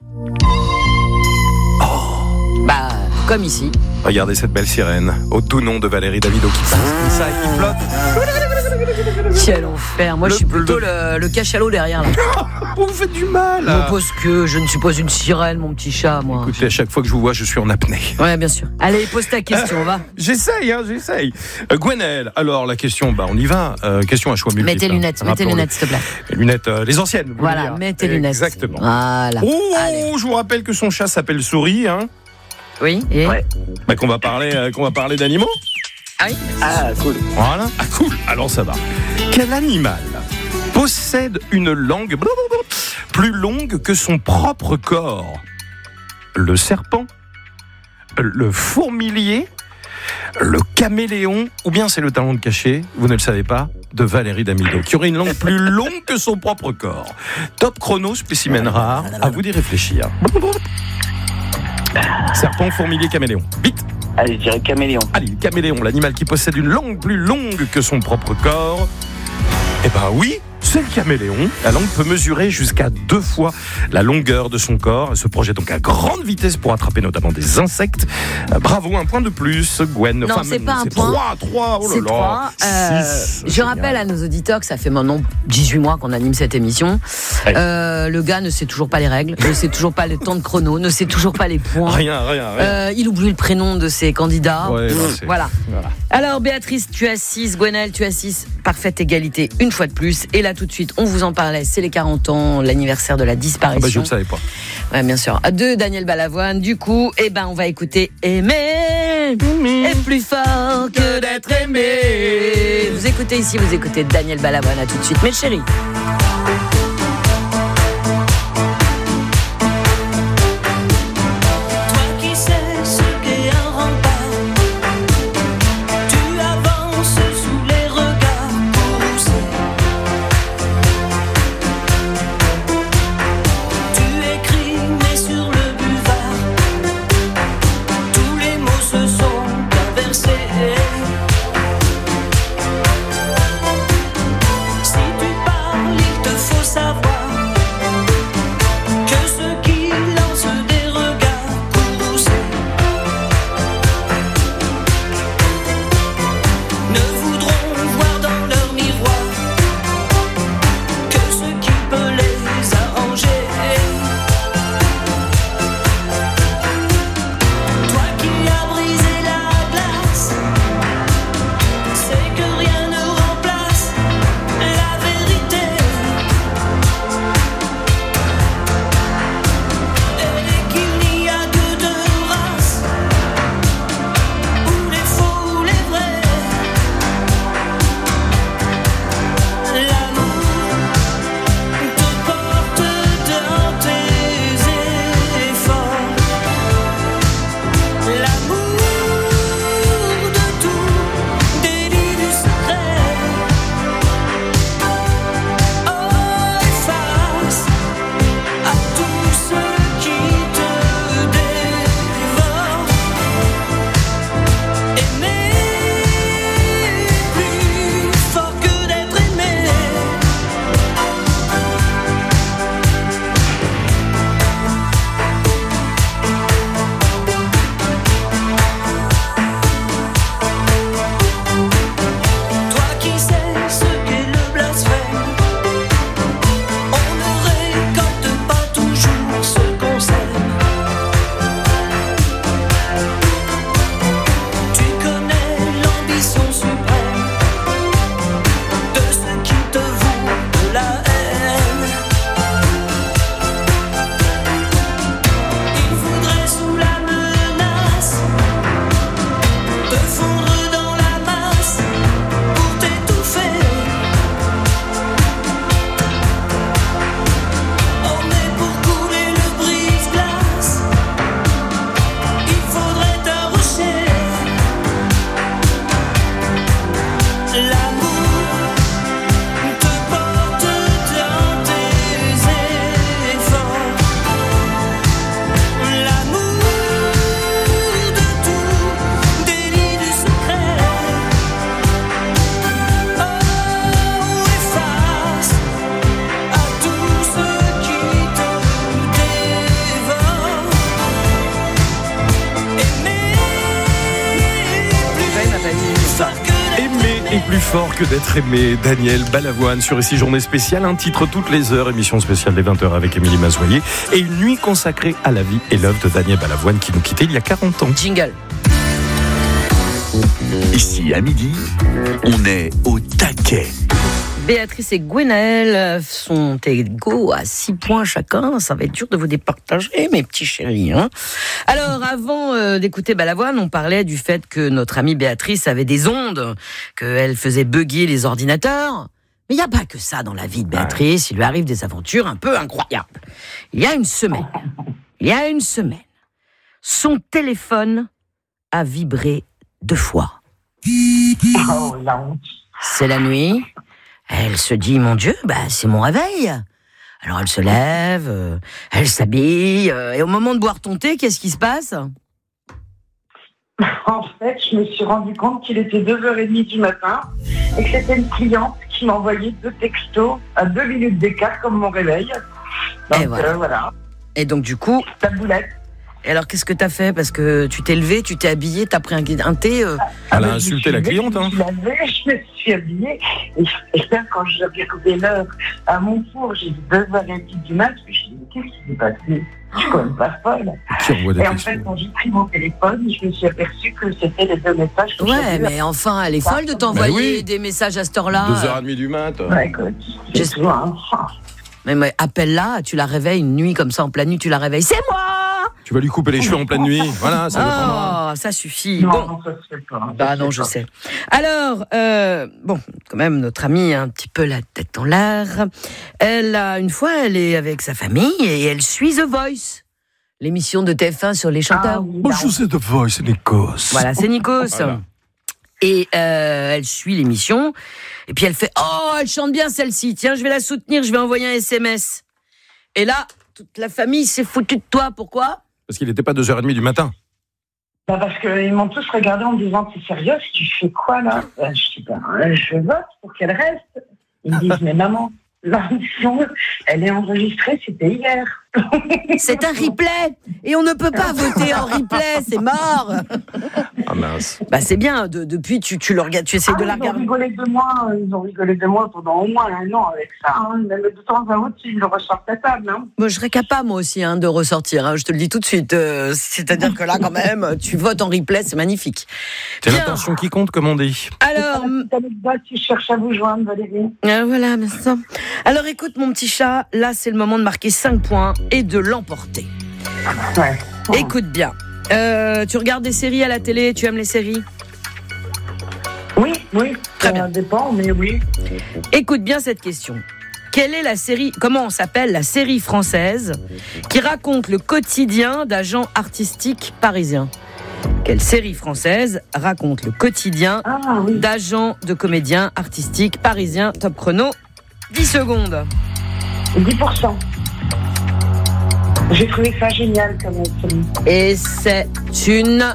Bah, comme ici. Regardez cette belle sirène, au doux nom de Valérie Damido qui passe comme ça et qui flotte. Quel enfer. Moi, je suis plutôt le cachalot derrière, là. Vous faites du mal. Non, parce que je ne suis pas une sirène, mon petit chat, moi. Écoutez, à chaque fois que je vous vois, je suis en apnée. Ouais, bien sûr. Allez, pose ta question, va. J'essaye. Gwenaëlle, alors la question, on y va. Question à choix multiple. Mets tes lunettes, s'il te plaît. Les lunettes, les anciennes. Voilà, mets tes lunettes. Exactement. Voilà. Oh, je vous rappelle que son chat s'appelle Souris, hein. Oui, et qu'on va parler d'animaux. Ah oui. Ah, cool. Voilà. Ah, cool. Alors ça va. Quel animal possède une langue plus longue que son propre corps? Le serpent, le fourmilier, le caméléon, ou bien c'est le talon de cachet, vous ne le savez pas, de Valérie Damido, qui aurait une langue plus longue que son propre corps. Top chrono, spécimen rare, à vous d'y réfléchir. Serpent, fourmilier, caméléon. Vite. Allez, je dirais caméléon. Allez, le caméléon, l'animal qui possède une langue plus longue que son propre corps. Eh ben oui, c'est le caméléon. La langue peut mesurer jusqu'à 2 fois la longueur de son corps. Elle se projette donc à grande vitesse pour attraper notamment des insectes. Bravo, un point de plus, Gwen. Non, c'est pas un point. 3, oh là là. C'est 3. Je rappelle à nos auditeurs que ça fait maintenant 18 mois qu'on anime cette émission. Le gars ne sait toujours pas les règles, ne sait toujours pas le temps de chrono, ne sait toujours pas les points. Rien. Il oublie le prénom de ses candidats. Ouais, voilà. Alors, Béatrice, tu as 6. Gwenaëlle, tu as 6. Parfaite égalité, une fois de plus. Et là, tout de suite, on vous en parlait. C'est les 40 ans, l'anniversaire de la disparition. Je ne savais pas. Ouais, bien sûr. De Daniel Balavoine. Du coup, on va écouter Aimer est plus fort que d'être aimé. Vous écoutez ici, vous écoutez Daniel Balavoine. À tout de suite, mes chéris. Si tu parles, il te faut fort que d'être aimé, Daniel Balavoine sur ici journée spéciale, un titre toutes les heures, émission spéciale des 20h avec Émilie Mazoyer et une nuit consacrée à la vie et l'œuvre de Daniel Balavoine qui nous quittait il y a 40 ans. Jingle. Ici à midi, on est au taquet. Béatrice et Gwenaël sont égaux à 6 points chacun. Ça va être dur de vous départager, mes petits chéris. Hein. Alors, avant d'écouter Balavoine, on parlait du fait que notre amie Béatrice avait des ondes, qu'elle faisait bugger les ordinateurs. Mais il n'y a pas que ça dans la vie de Béatrice. Il lui arrive des aventures un peu incroyables. Il y a une semaine, son téléphone a vibré 2 fois. Oh, la honte. C'est la nuit. Elle se dit, mon Dieu, c'est mon réveil. Alors elle se lève, elle s'habille, et au moment de boire ton thé, qu'est-ce qui se passe ? En fait, je me suis rendu compte qu'il était 2h30 du matin et que c'était une cliente qui m'a envoyé 2 textos à 2 minutes d'écart comme mon réveil. Donc et voilà. Et donc du coup... Ta boulette. Et alors, qu'est-ce que t'as fait ? Parce que tu t'es levé, tu t'es habillé, t'as pris un thé. Elle a insulté la cliente. Hein. Je me suis habillée. Et là, quand j'avais regardé l'heure à mon four, j'ai dit 2h30 du mat. Je me suis dit, qu'est-ce qui s'est passé ? Je suis quand même pas folle. Et en fait, quand j'ai pris mon téléphone, je me suis aperçue que c'était les 2 messages que ouais, mais enfin, elle est folle de t'envoyer des messages à cette heure-là. 2h30 du mat. Ouais, écoute, j'ai souvent. Mais appelle-la, tu la réveilles une nuit comme ça, en pleine nuit, tu la réveilles. C'est moi ! Tu vas lui couper les cheveux en pleine nuit. Voilà, ça dépendra. Ça suffit. Non, ça se fait pas. Non, je sais. Alors, quand même, notre amie a un petit peu la tête en l'air. Elle est avec sa famille et elle suit The Voice. L'émission de TF1 sur les chanteurs. Bonjour, c'est The Voice, c'est Nikos. Voilà, c'est Nikos. Voilà. Et elle suit l'émission. Et puis elle fait, elle chante bien celle-ci. Tiens, je vais la soutenir, je vais envoyer un SMS. Et là, toute la famille s'est foutue de toi. Pourquoi ? Parce qu'il n'était pas 2h30 du matin. Parce qu'ils m'ont tous regardé en me disant, t'es sérieux, tu fais quoi là ? Je dis, je vote pour qu'elle reste. Ils me disent, mais maman, l'émission, elle est enregistrée, c'était hier. C'est un replay et on ne peut pas voter en replay, c'est mort. Ah mince. C'est bien, depuis tu le regardes, tu essaies de la regarder. Ils ont rigolé de moi pendant au moins 1 an avec ça. Même de temps à autre, ils le ressortent à table. Moi, je serais capable, moi aussi, de ressortir. Je te le dis tout de suite. C'est-à-dire que là, quand même, tu votes en replay, c'est magnifique. C'est l'intention qui compte, comme on dit. Alors, tu cherches à vous joindre, Valérie. Voilà, merci. Alors, écoute, mon petit chat, là, c'est le moment de marquer 5 points et de l'emporter. Ouais. Écoute bien. Tu regardes des séries à la télé, tu aimes les séries ? Oui. Très bien. Ça dépend, mais oui. Écoute bien cette question. Quelle est la série, comment s'appelle la série française qui raconte le quotidien d'agents artistiques parisiens ? Quelle série française raconte le quotidien d'agents de comédiens artistiques parisiens ? Top chrono, 10 secondes. 10%. J'ai trouvé ça génial comme série. Et c'est une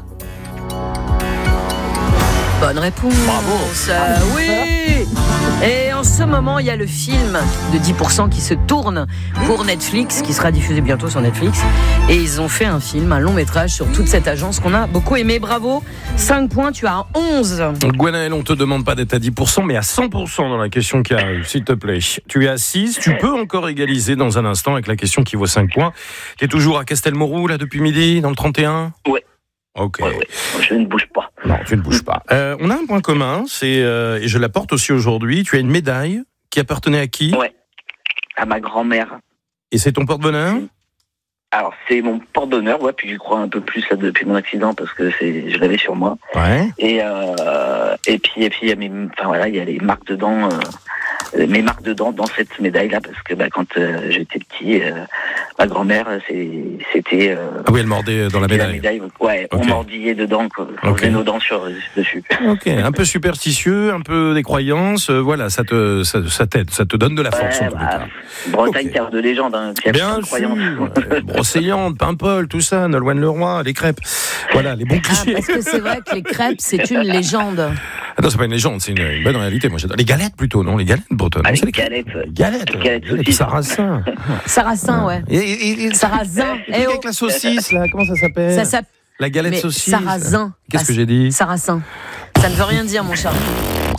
bonne réponse. Bravo. Oui. Et en ce moment, il y a le film de 10% qui se tourne pour Netflix, qui sera diffusé bientôt sur Netflix. Et ils ont fait un film, un long métrage sur toute cette agence qu'on a beaucoup aimé. Bravo. 5 points, tu as 11. Gwenaël, on te demande pas d'être à 10%, mais à 100% dans la question qui arrive, s'il te plaît. Tu es à 6, tu peux encore égaliser dans un instant avec la question qui vaut 5 points. Tu es toujours à Castelmourou, là, depuis midi, dans le 31 ? Ouais. Ok. Ouais. Je ne bouge pas. Non, tu ne bouges pas. On a un point commun, et je l'apporte aussi aujourd'hui. Tu as une médaille qui appartenait à qui ? Ouais. À ma grand-mère. Et c'est ton porte-bonheur ? Alors, c'est mon porte-bonheur, puis je crois un peu plus là, depuis mon accident, parce que je l'avais sur moi. Ouais. Et puis, il y a il y a les marques dedans, mes marques dedans dans cette médaille-là, parce que quand j'étais petit, ma grand-mère, c'était... ah oui, elle mordait dans la médaille. Ouais, okay. On mordillait dedans, on faisait nos dents dessus. Ok, un peu superstitieux, un peu des croyances, voilà, ça t'aide, ça te donne de la force. Bretagne, terre de légende, bien sûr. Brocéliande, Paimpol, tout ça, Nolwenn Leroy, les crêpes. Voilà, les bons clichés. Parce que c'est vrai que les crêpes, c'est une légende. Ah non, c'est pas une légende, c'est une bonne réalité. Moi, j'adore. Les galettes plutôt, non ? Les galettes bretonnes. Ah, les galettes aussi. Sarrasin. Sarrasin, ouais. Sarrasin. Avec la saucisse, là, comment ça s'appelle ? La galette saucisse. Sarrasin. Qu'est-ce que j'ai dit ? Sarrasin. Ça ne veut rien dire, mon chat.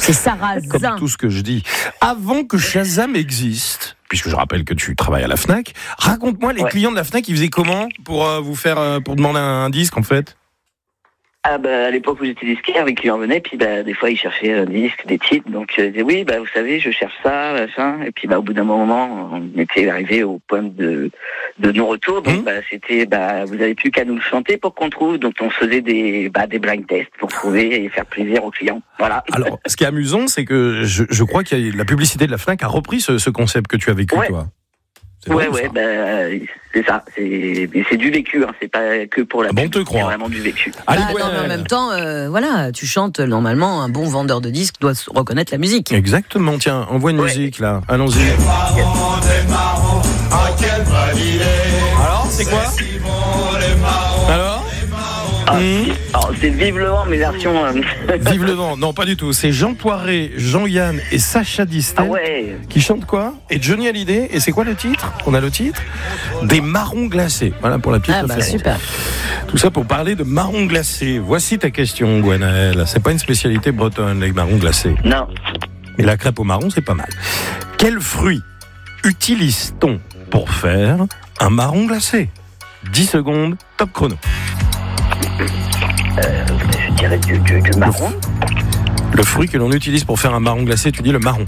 C'est Sarrazin. Comme tout ce que je dis. Avant que Shazam existe, puisque je rappelle que tu travailles à la Fnac, raconte-moi les clients de la Fnac, ils faisaient comment pour vous faire, pour demander un disque en fait? Ah à l'époque où j'étais disquaire, les clients venaient, puis des fois ils cherchaient un disque, des titres, donc ils disaient oui, vous savez, je cherche ça, machin, et puis au bout d'un moment, on était arrivé au point de non-retour, donc c'était vous avez plus qu'à nous le chanter pour qu'on trouve, donc on faisait des blind tests pour trouver et faire plaisir aux clients. Voilà. Alors, ce qui est amusant, c'est que je crois que la publicité de la Fnac a repris ce concept que tu as vécu, toi. C'est ça. C'est du vécu, c'est pas que pour la pub, c'est vraiment du vécu. Allez, en même temps, tu chantes, normalement, un bon vendeur de disques doit reconnaître la musique. Exactement, tiens, envoie une musique là, allons-y. Alors, c'est quoi? Alors c'est Vive le vent, mais version... Vive le vent, non pas du tout, c'est Jean Poiré, Jean-Yann et Sacha Distel qui chantent quoi? Et Johnny Hallyday, et c'est quoi le titre? On a le titre? Des marrons glacés, voilà pour la petite référence. Super. Tout ça pour parler de marrons glacés. Voici ta question, Gwenaëlle. C'est pas une spécialité bretonne, les marrons glacés. Non. Mais la crêpe au marron, c'est pas mal. Quel fruit utilise-t-on pour faire un marron glacé? 10 secondes, top chrono. Je dirais du marron. Le fruit que l'on utilise pour faire un marron glacé, tu dis le marron.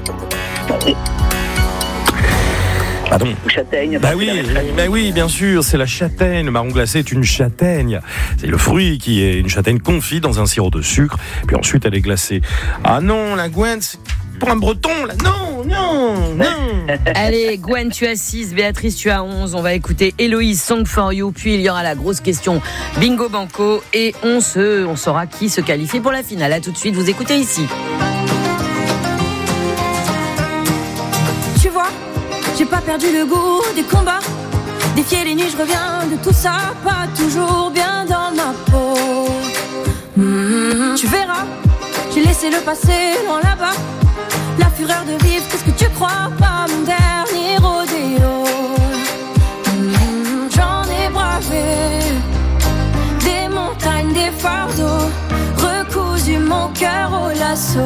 Pardon. Ou châtaigne. Oui, bien sûr, c'est la châtaigne. Le marron glacé est une châtaigne. C'est le fruit qui est une châtaigne confite dans un sirop de sucre, puis ensuite elle est glacée. Ah non, la Gwen, c'est pour un breton, là. Non. Allez, Gwen, tu as 6, Béatrice, tu as 11. On va écouter Héloïse, Song for You, puis il y aura la grosse question Bingo Banco, et on saura qui se qualifie pour la finale. À tout de suite, vous écoutez ici. Tu vois, j'ai pas perdu le goût des combats. Défier les nuits, je reviens de tout ça, pas toujours bien dans ma peau. Tu verras, j'ai laissé le passé loin là-bas. La fureur de vivre, qu'est-ce que tu crois, pas mon dernier rodéo. J'en ai bravé des montagnes, des fardeaux, recousu mon cœur au lasso.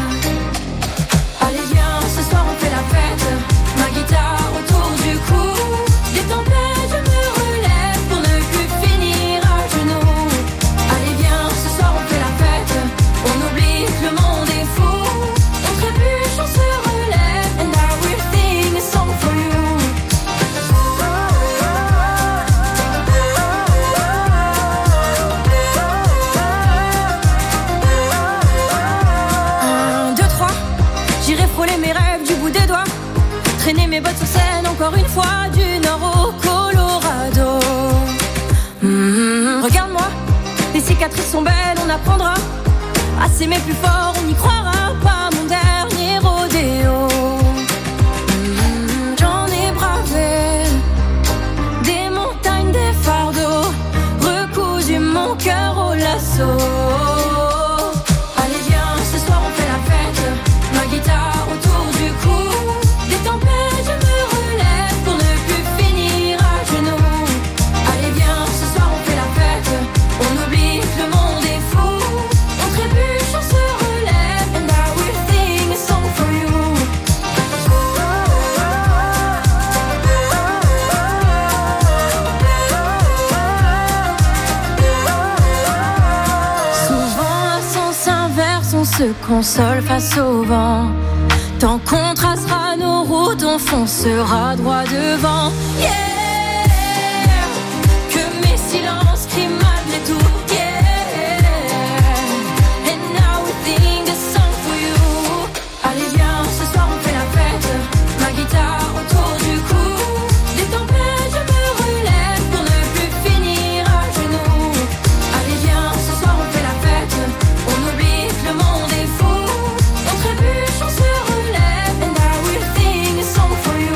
Allez viens, ce soir on fait la fête, ma guitare autour du cou. Des tempêtes, je me relève pour ne plus finir à genoux. Allez viens, ce soir on fait la fête, on oublie que le monde est fou. On trébuche, on se relève, and I will sing a song for you. 1, 2, 3, j'irai frôler mes rêves du bout des doigts. Traîner mes bottes sur scène encore une fois, du nord au Colorado. Regarde-moi, les cicatrices sont belles, on apprendra à s'aimer plus fort, on y croira, pas mon dernier rodéo. J'en ai bravé des montagnes, des fardeaux, recousu mon cœur au lasso. Allez viens, ce soir on fait la fête, ma guitare autour du cou. Des tempêtes, je me relève pour ne plus finir à genoux. Allez viens, ce soir on fait la fête, on oublie que le monde est fou. On trébuche, on se relève, and I will sing a song for you. Souvent à sens inverse, on se console face au vent. Tant qu'on tracera nos routes, on foncera droit devant. Yeah, que mes silences crient malgré tout. Yeah, and now we sing a song for you. Allez viens, ce soir on fait la fête, ma guitare autour du cou. Des tempêtes, je me relève pour ne plus finir à genoux. Allez viens, ce soir on fait la fête, on oublie que le monde est fou. On trébuche, on se relève, and I will sing a song for you.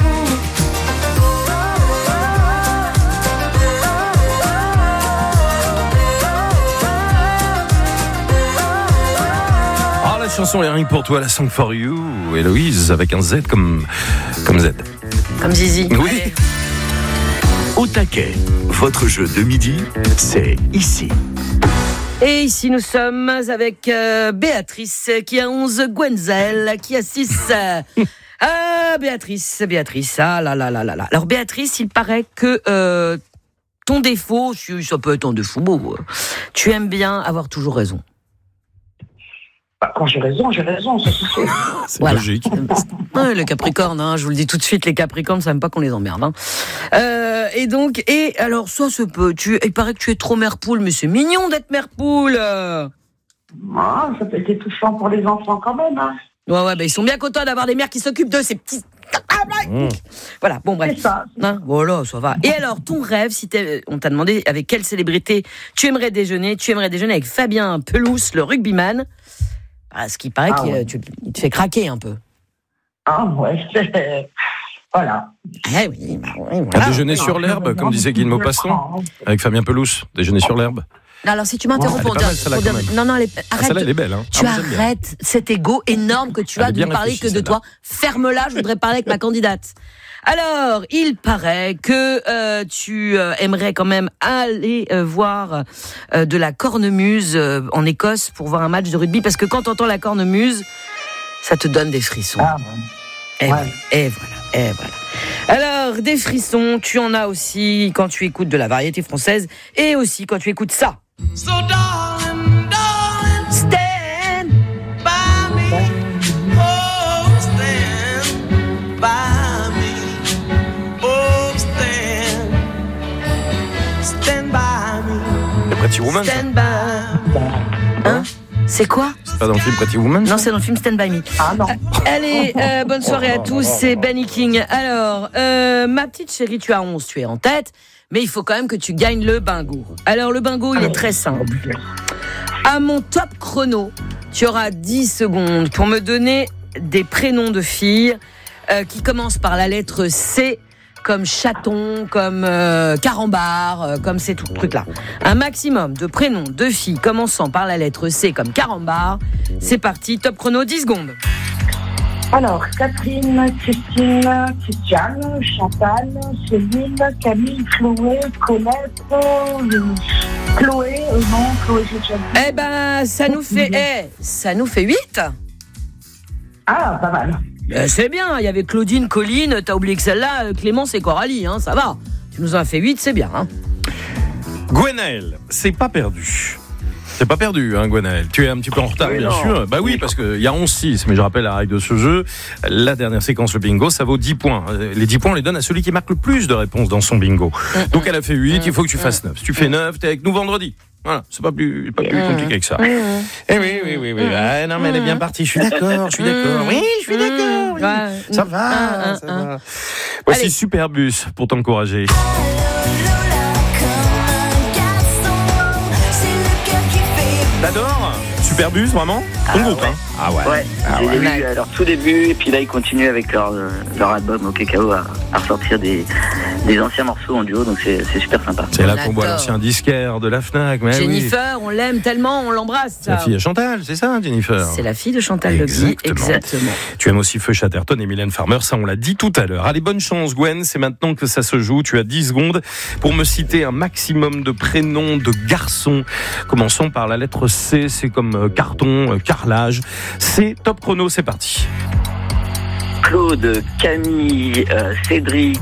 Ah, la chanson est rien que pour toi, la Song for You, Héloïse, avec un Z comme Z. Comme Zizi. Oui. Allez. Au taquet, votre jeu de midi, c'est ici. Et ici, nous sommes avec Béatrice qui a 11, Gwenzel qui a 6. Béatrice, ah là là là là là. Alors Béatrice, il paraît que ton défaut, ça peut être un défaut, tu aimes bien avoir toujours raison. Quand j'ai raison, ça c'est sûr. C'est logique. Ouais, les Capricornes, je vous le dis tout de suite, les Capricornes, ça n'aime pas qu'on les emmerde. Et alors, ça se peut. Il paraît que tu es trop mère poule, mais c'est mignon d'être mère poule. Ça peut être touchant pour les enfants quand même. Ouais, ils sont bien contents d'avoir des mères qui s'occupent d'eux, ces petits. Voilà, bon bref. C'est ça. Voilà, ça va. Et alors, ton rêve, on t'a demandé avec quelle célébrité tu aimerais déjeuner avec Fabien Pelouse, le rugbyman. Ce qui paraît qu'il te fait craquer un peu. Voilà. Oui, Un déjeuner sur l'herbe, comme disait Guy de Maupassant, avec Fabien Pelouse. Déjeuner sur l'herbe. Alors, si tu m'interromps pour dire... Non, arrête. Celle-là, elle est belle. Tu arrêtes cet ego énorme que tu as de ne parler que de toi. Ferme-la, je voudrais parler avec ma candidate. Alors, il paraît que tu aimerais quand même aller voir de la cornemuse en Écosse pour voir un match de rugby, parce que quand t'entends la cornemuse, ça te donne des frissons. Et voilà. Alors, des frissons, tu en as aussi quand tu écoutes de la variété française et aussi quand tu écoutes ça. So darling, Stand by me. Oh, stand by me. Oh, stand by me. C'est Pretty Woman. Stand by. Hein? C'est quoi? C'est pas dans le film Pretty Woman? Non, c'est dans le film Stand By Me. Non. Allez, bonne soirée à tous, c'est Benny King. Alors, ma petite chérie, tu as 11, tu es en tête, mais il faut quand même que tu gagnes le bingo. Alors, le bingo, il est très simple. À mon top chrono, tu auras 10 secondes pour me donner des prénoms de filles qui commencent par la lettre C, comme chaton, comme carambar, comme ces trucs-là. Un maximum de prénoms de filles commençant par la lettre C comme carambar. C'est parti, top chrono, 10 secondes. Alors, Catherine, Christine, Christiane, Chantal, Céline, Camille, Chloé, Colette, Chloé, j'ai déjà dit. Eh ben, ça nous fait 8. Pas mal. C'est bien, il y avait Claudine, Colline, t'as oublié que celle-là, Clémence et Coralie, ça va. Tu nous en as fait 8, c'est bien. Gwenaël, c'est pas perdu. C'est pas perdu, Gwenaël. Tu es un petit peu en retard, bien sûr. Bah oui, parce qu'il y a 11-6, mais je rappelle la règle de ce jeu. La dernière séquence, le bingo, ça vaut 10 points. Les 10 points, on les donne à celui qui marque le plus de réponses dans son bingo. Donc elle a fait 8, il faut que tu fasses 9. Si tu fais 9, t'es avec nous vendredi. Voilà, c'est pas plus compliqué que ça. Eh oui. Non, mais elle est bien partie. Je suis d'accord. Oui, je suis d'accord. Ça va. Voici Superbus pour t'encourager. T'adores Superbus, vraiment? Ton groupe, hein? Ah ouais. Ouais, j'ai vu à leur tout début, et puis là ils continuent avec leur album au cacao à ressortir des anciens morceaux en duo, donc c'est super sympa. C'est là qu'on voit l'ancien disquaire de la Fnac. Mais Jennifer, on l'aime tellement, on l'embrasse. C'est la fille de Chantal, c'est ça, Jennifer? C'est la fille de Chantal Lobby, exactement. Tu aimes aussi Feu Chatterton et Mylène Farmer, ça on l'a dit tout à l'heure. Allez, bonne chance Gwen, c'est maintenant que ça se joue. Tu as 10 secondes pour me citer un maximum de prénoms de garçons. Commençons par la lettre C, c'est comme carton, carrelage. C'est top chrono, c'est parti. Claude, Camille, Cédric,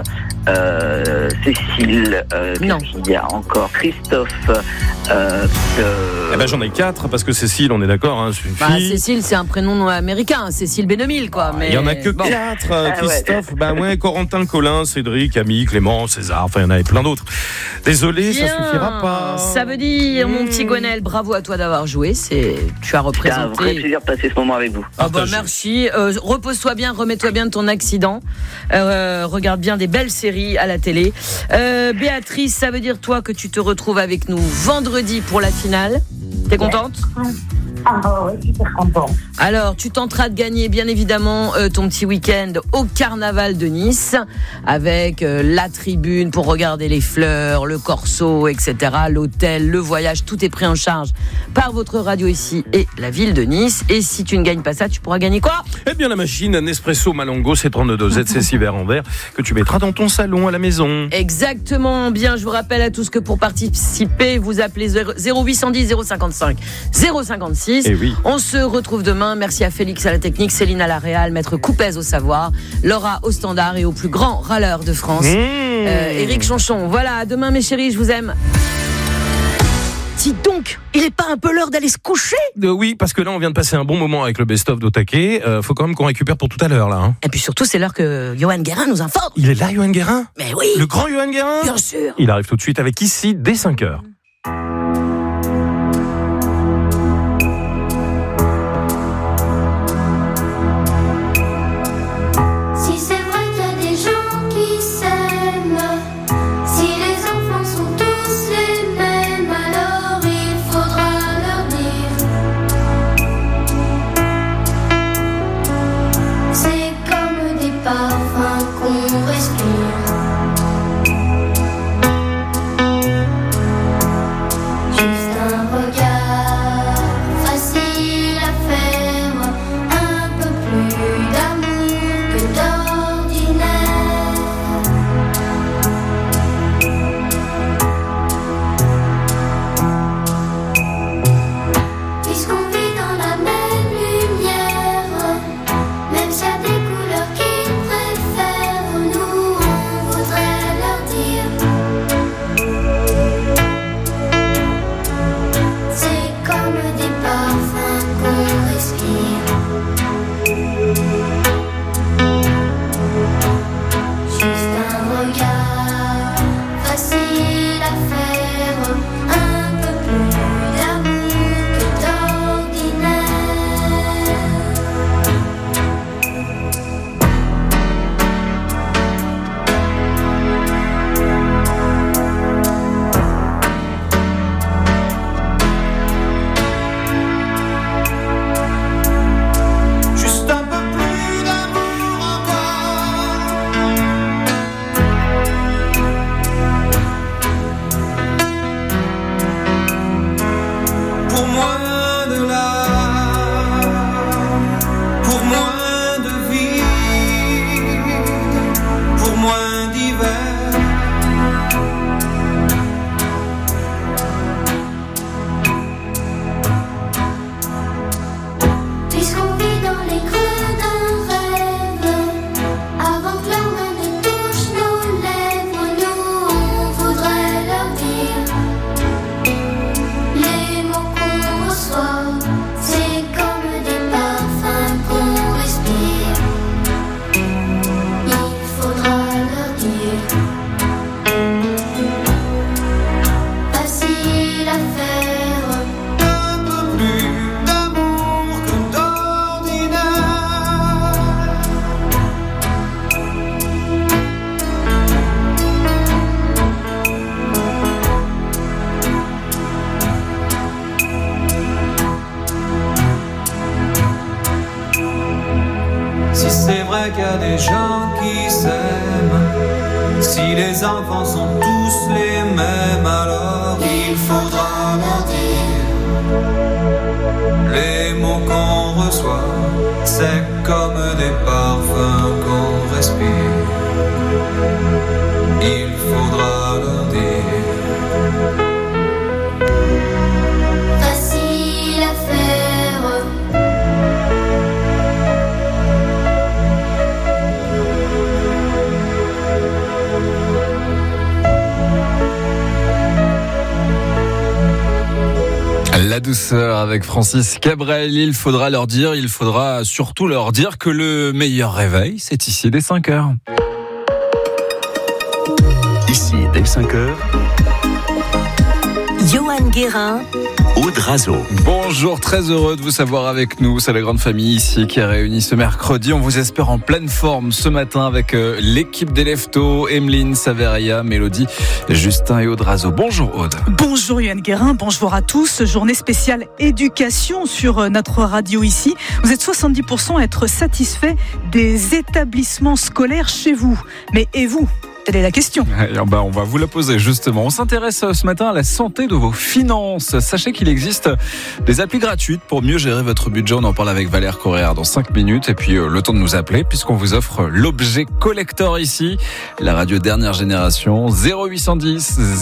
Cécile, il y a encore Christophe. Eh ben j'en ai 4 parce que Cécile, on est d'accord, c'est une fille. Cécile, c'est un prénom américain, Cécile B2000 quoi. Mais il y en a que 4. Christophe, Corentin, Colin, Cédric, Camille, Clément, César. Enfin, il y en avait plein d'autres. Désolé, bien, ça suffira pas. Ça veut dire, mon petit Gwenaël, bravo à toi d'avoir joué. Tu as représenté. C'est un vrai plaisir de passer ce moment avec vous. Merci. Repose-toi bien, remets-toi bien de ton accident. Regarde bien des belles séries à la télé. Béatrice, ça veut dire toi que tu te retrouves avec nous vendredi pour la finale. T'es contente? Ah ouais, super content. Alors, tu tenteras de gagner, bien évidemment, ton petit week-end au Carnaval de Nice, avec la tribune pour regarder les fleurs, le corso, etc., l'hôtel, le voyage, tout est pris en charge par votre radio ici et la ville de Nice. Et si tu ne gagnes pas ça, tu pourras gagner quoi ? Eh bien, la machine Nespresso Malongo C32 dosettes, c'est 6 verres en verre que tu mettras dans ton salon à la maison. Exactement. Bien, je vous rappelle à tous que pour participer, vous appelez 0810 055 056. Eh oui. On se retrouve demain. Merci à Félix à la technique, Céline à la réal, Maître Coupez au savoir, Laura au standard et au plus grand râleur de France, Éric Chanchon. Voilà, à demain mes chéris, je vous aime. Dis donc, il est pas un peu l'heure d'aller se coucher ? Oui, parce que là, on vient de passer un bon moment avec le best-of d'Otake. Faut quand même qu'on récupère pour tout à l'heure, là. Hein. Et puis surtout, c'est l'heure que Johan Guérin nous informe. Il est là, Johan Guérin ? Mais oui. Le grand Johan Guérin ? Bien sûr. Il arrive tout de suite avec Ici, dès 5h. Si c'est vrai qu'il y a des gens qui s'aiment, si les enfants sont tous les mêmes, alors il faudra leur dire. C'est comme des parfums qu'on respire. Juste un regard facile à faire, un peu plus d'amour que d'ordinaire. Puisqu'on vit dans la même lumière, même s'il y a des couleurs qu'ils préfèrent, nous on voudrait leur dire. C'est comme des parfums qu'on respire. Juste un regard facile à faire, un peu plus d'amour que d'ordinaire. Juste un peu plus d'amour encore. Pour moins de larmes, pour moins de vide, pour moins d'hiver. Puisqu'on vit dans les creux d'un rêve, avant que leurs mains ne touchent nos lèvres, nous on voudrait leur dire. Les mots qu'on reçoit, c'est comme des parfums qu'on respire. Il faudra leur dire. Facile à faire. Un peu plus d'amour que d'ordinaire. Si c'est vrai qu'il y a des gens qui s'aiment, si les enfants sont tous les mêmes, alors il faudra leur dire. Les mots qu'on reçoit, c'est comme des parfums qu'on respire. Il faudra leur dire. Facile à faire. La douceur avec Francis Cabrel, il faudra surtout leur dire que le meilleur réveil, c'est ici dès 5h. Ici dès 5h. Johan Guérin Aude Razo. Bonjour, très heureux de vous savoir avec nous. C'est la grande famille ici qui est réunie ce mercredi. On vous espère en pleine forme ce matin avec l'équipe des Leftos, Emeline, Saveria, Mélodie, Justin et Aude Razo. Bonjour Aude. Bonjour Yoann Guérin, bonjour à tous. Journée spéciale éducation sur notre radio ici. Vous êtes 70% à être satisfaits des établissements scolaires chez vous. Mais et vous ? Telle est la question. On va vous la poser justement. On s'intéresse ce matin à la santé de vos finances. Sachez qu'il existe des applis gratuites pour mieux gérer votre budget. On en parle avec Valère Correa dans 5 minutes. Et puis le temps de nous appeler puisqu'on vous offre l'objet collector ici. La radio dernière génération 0810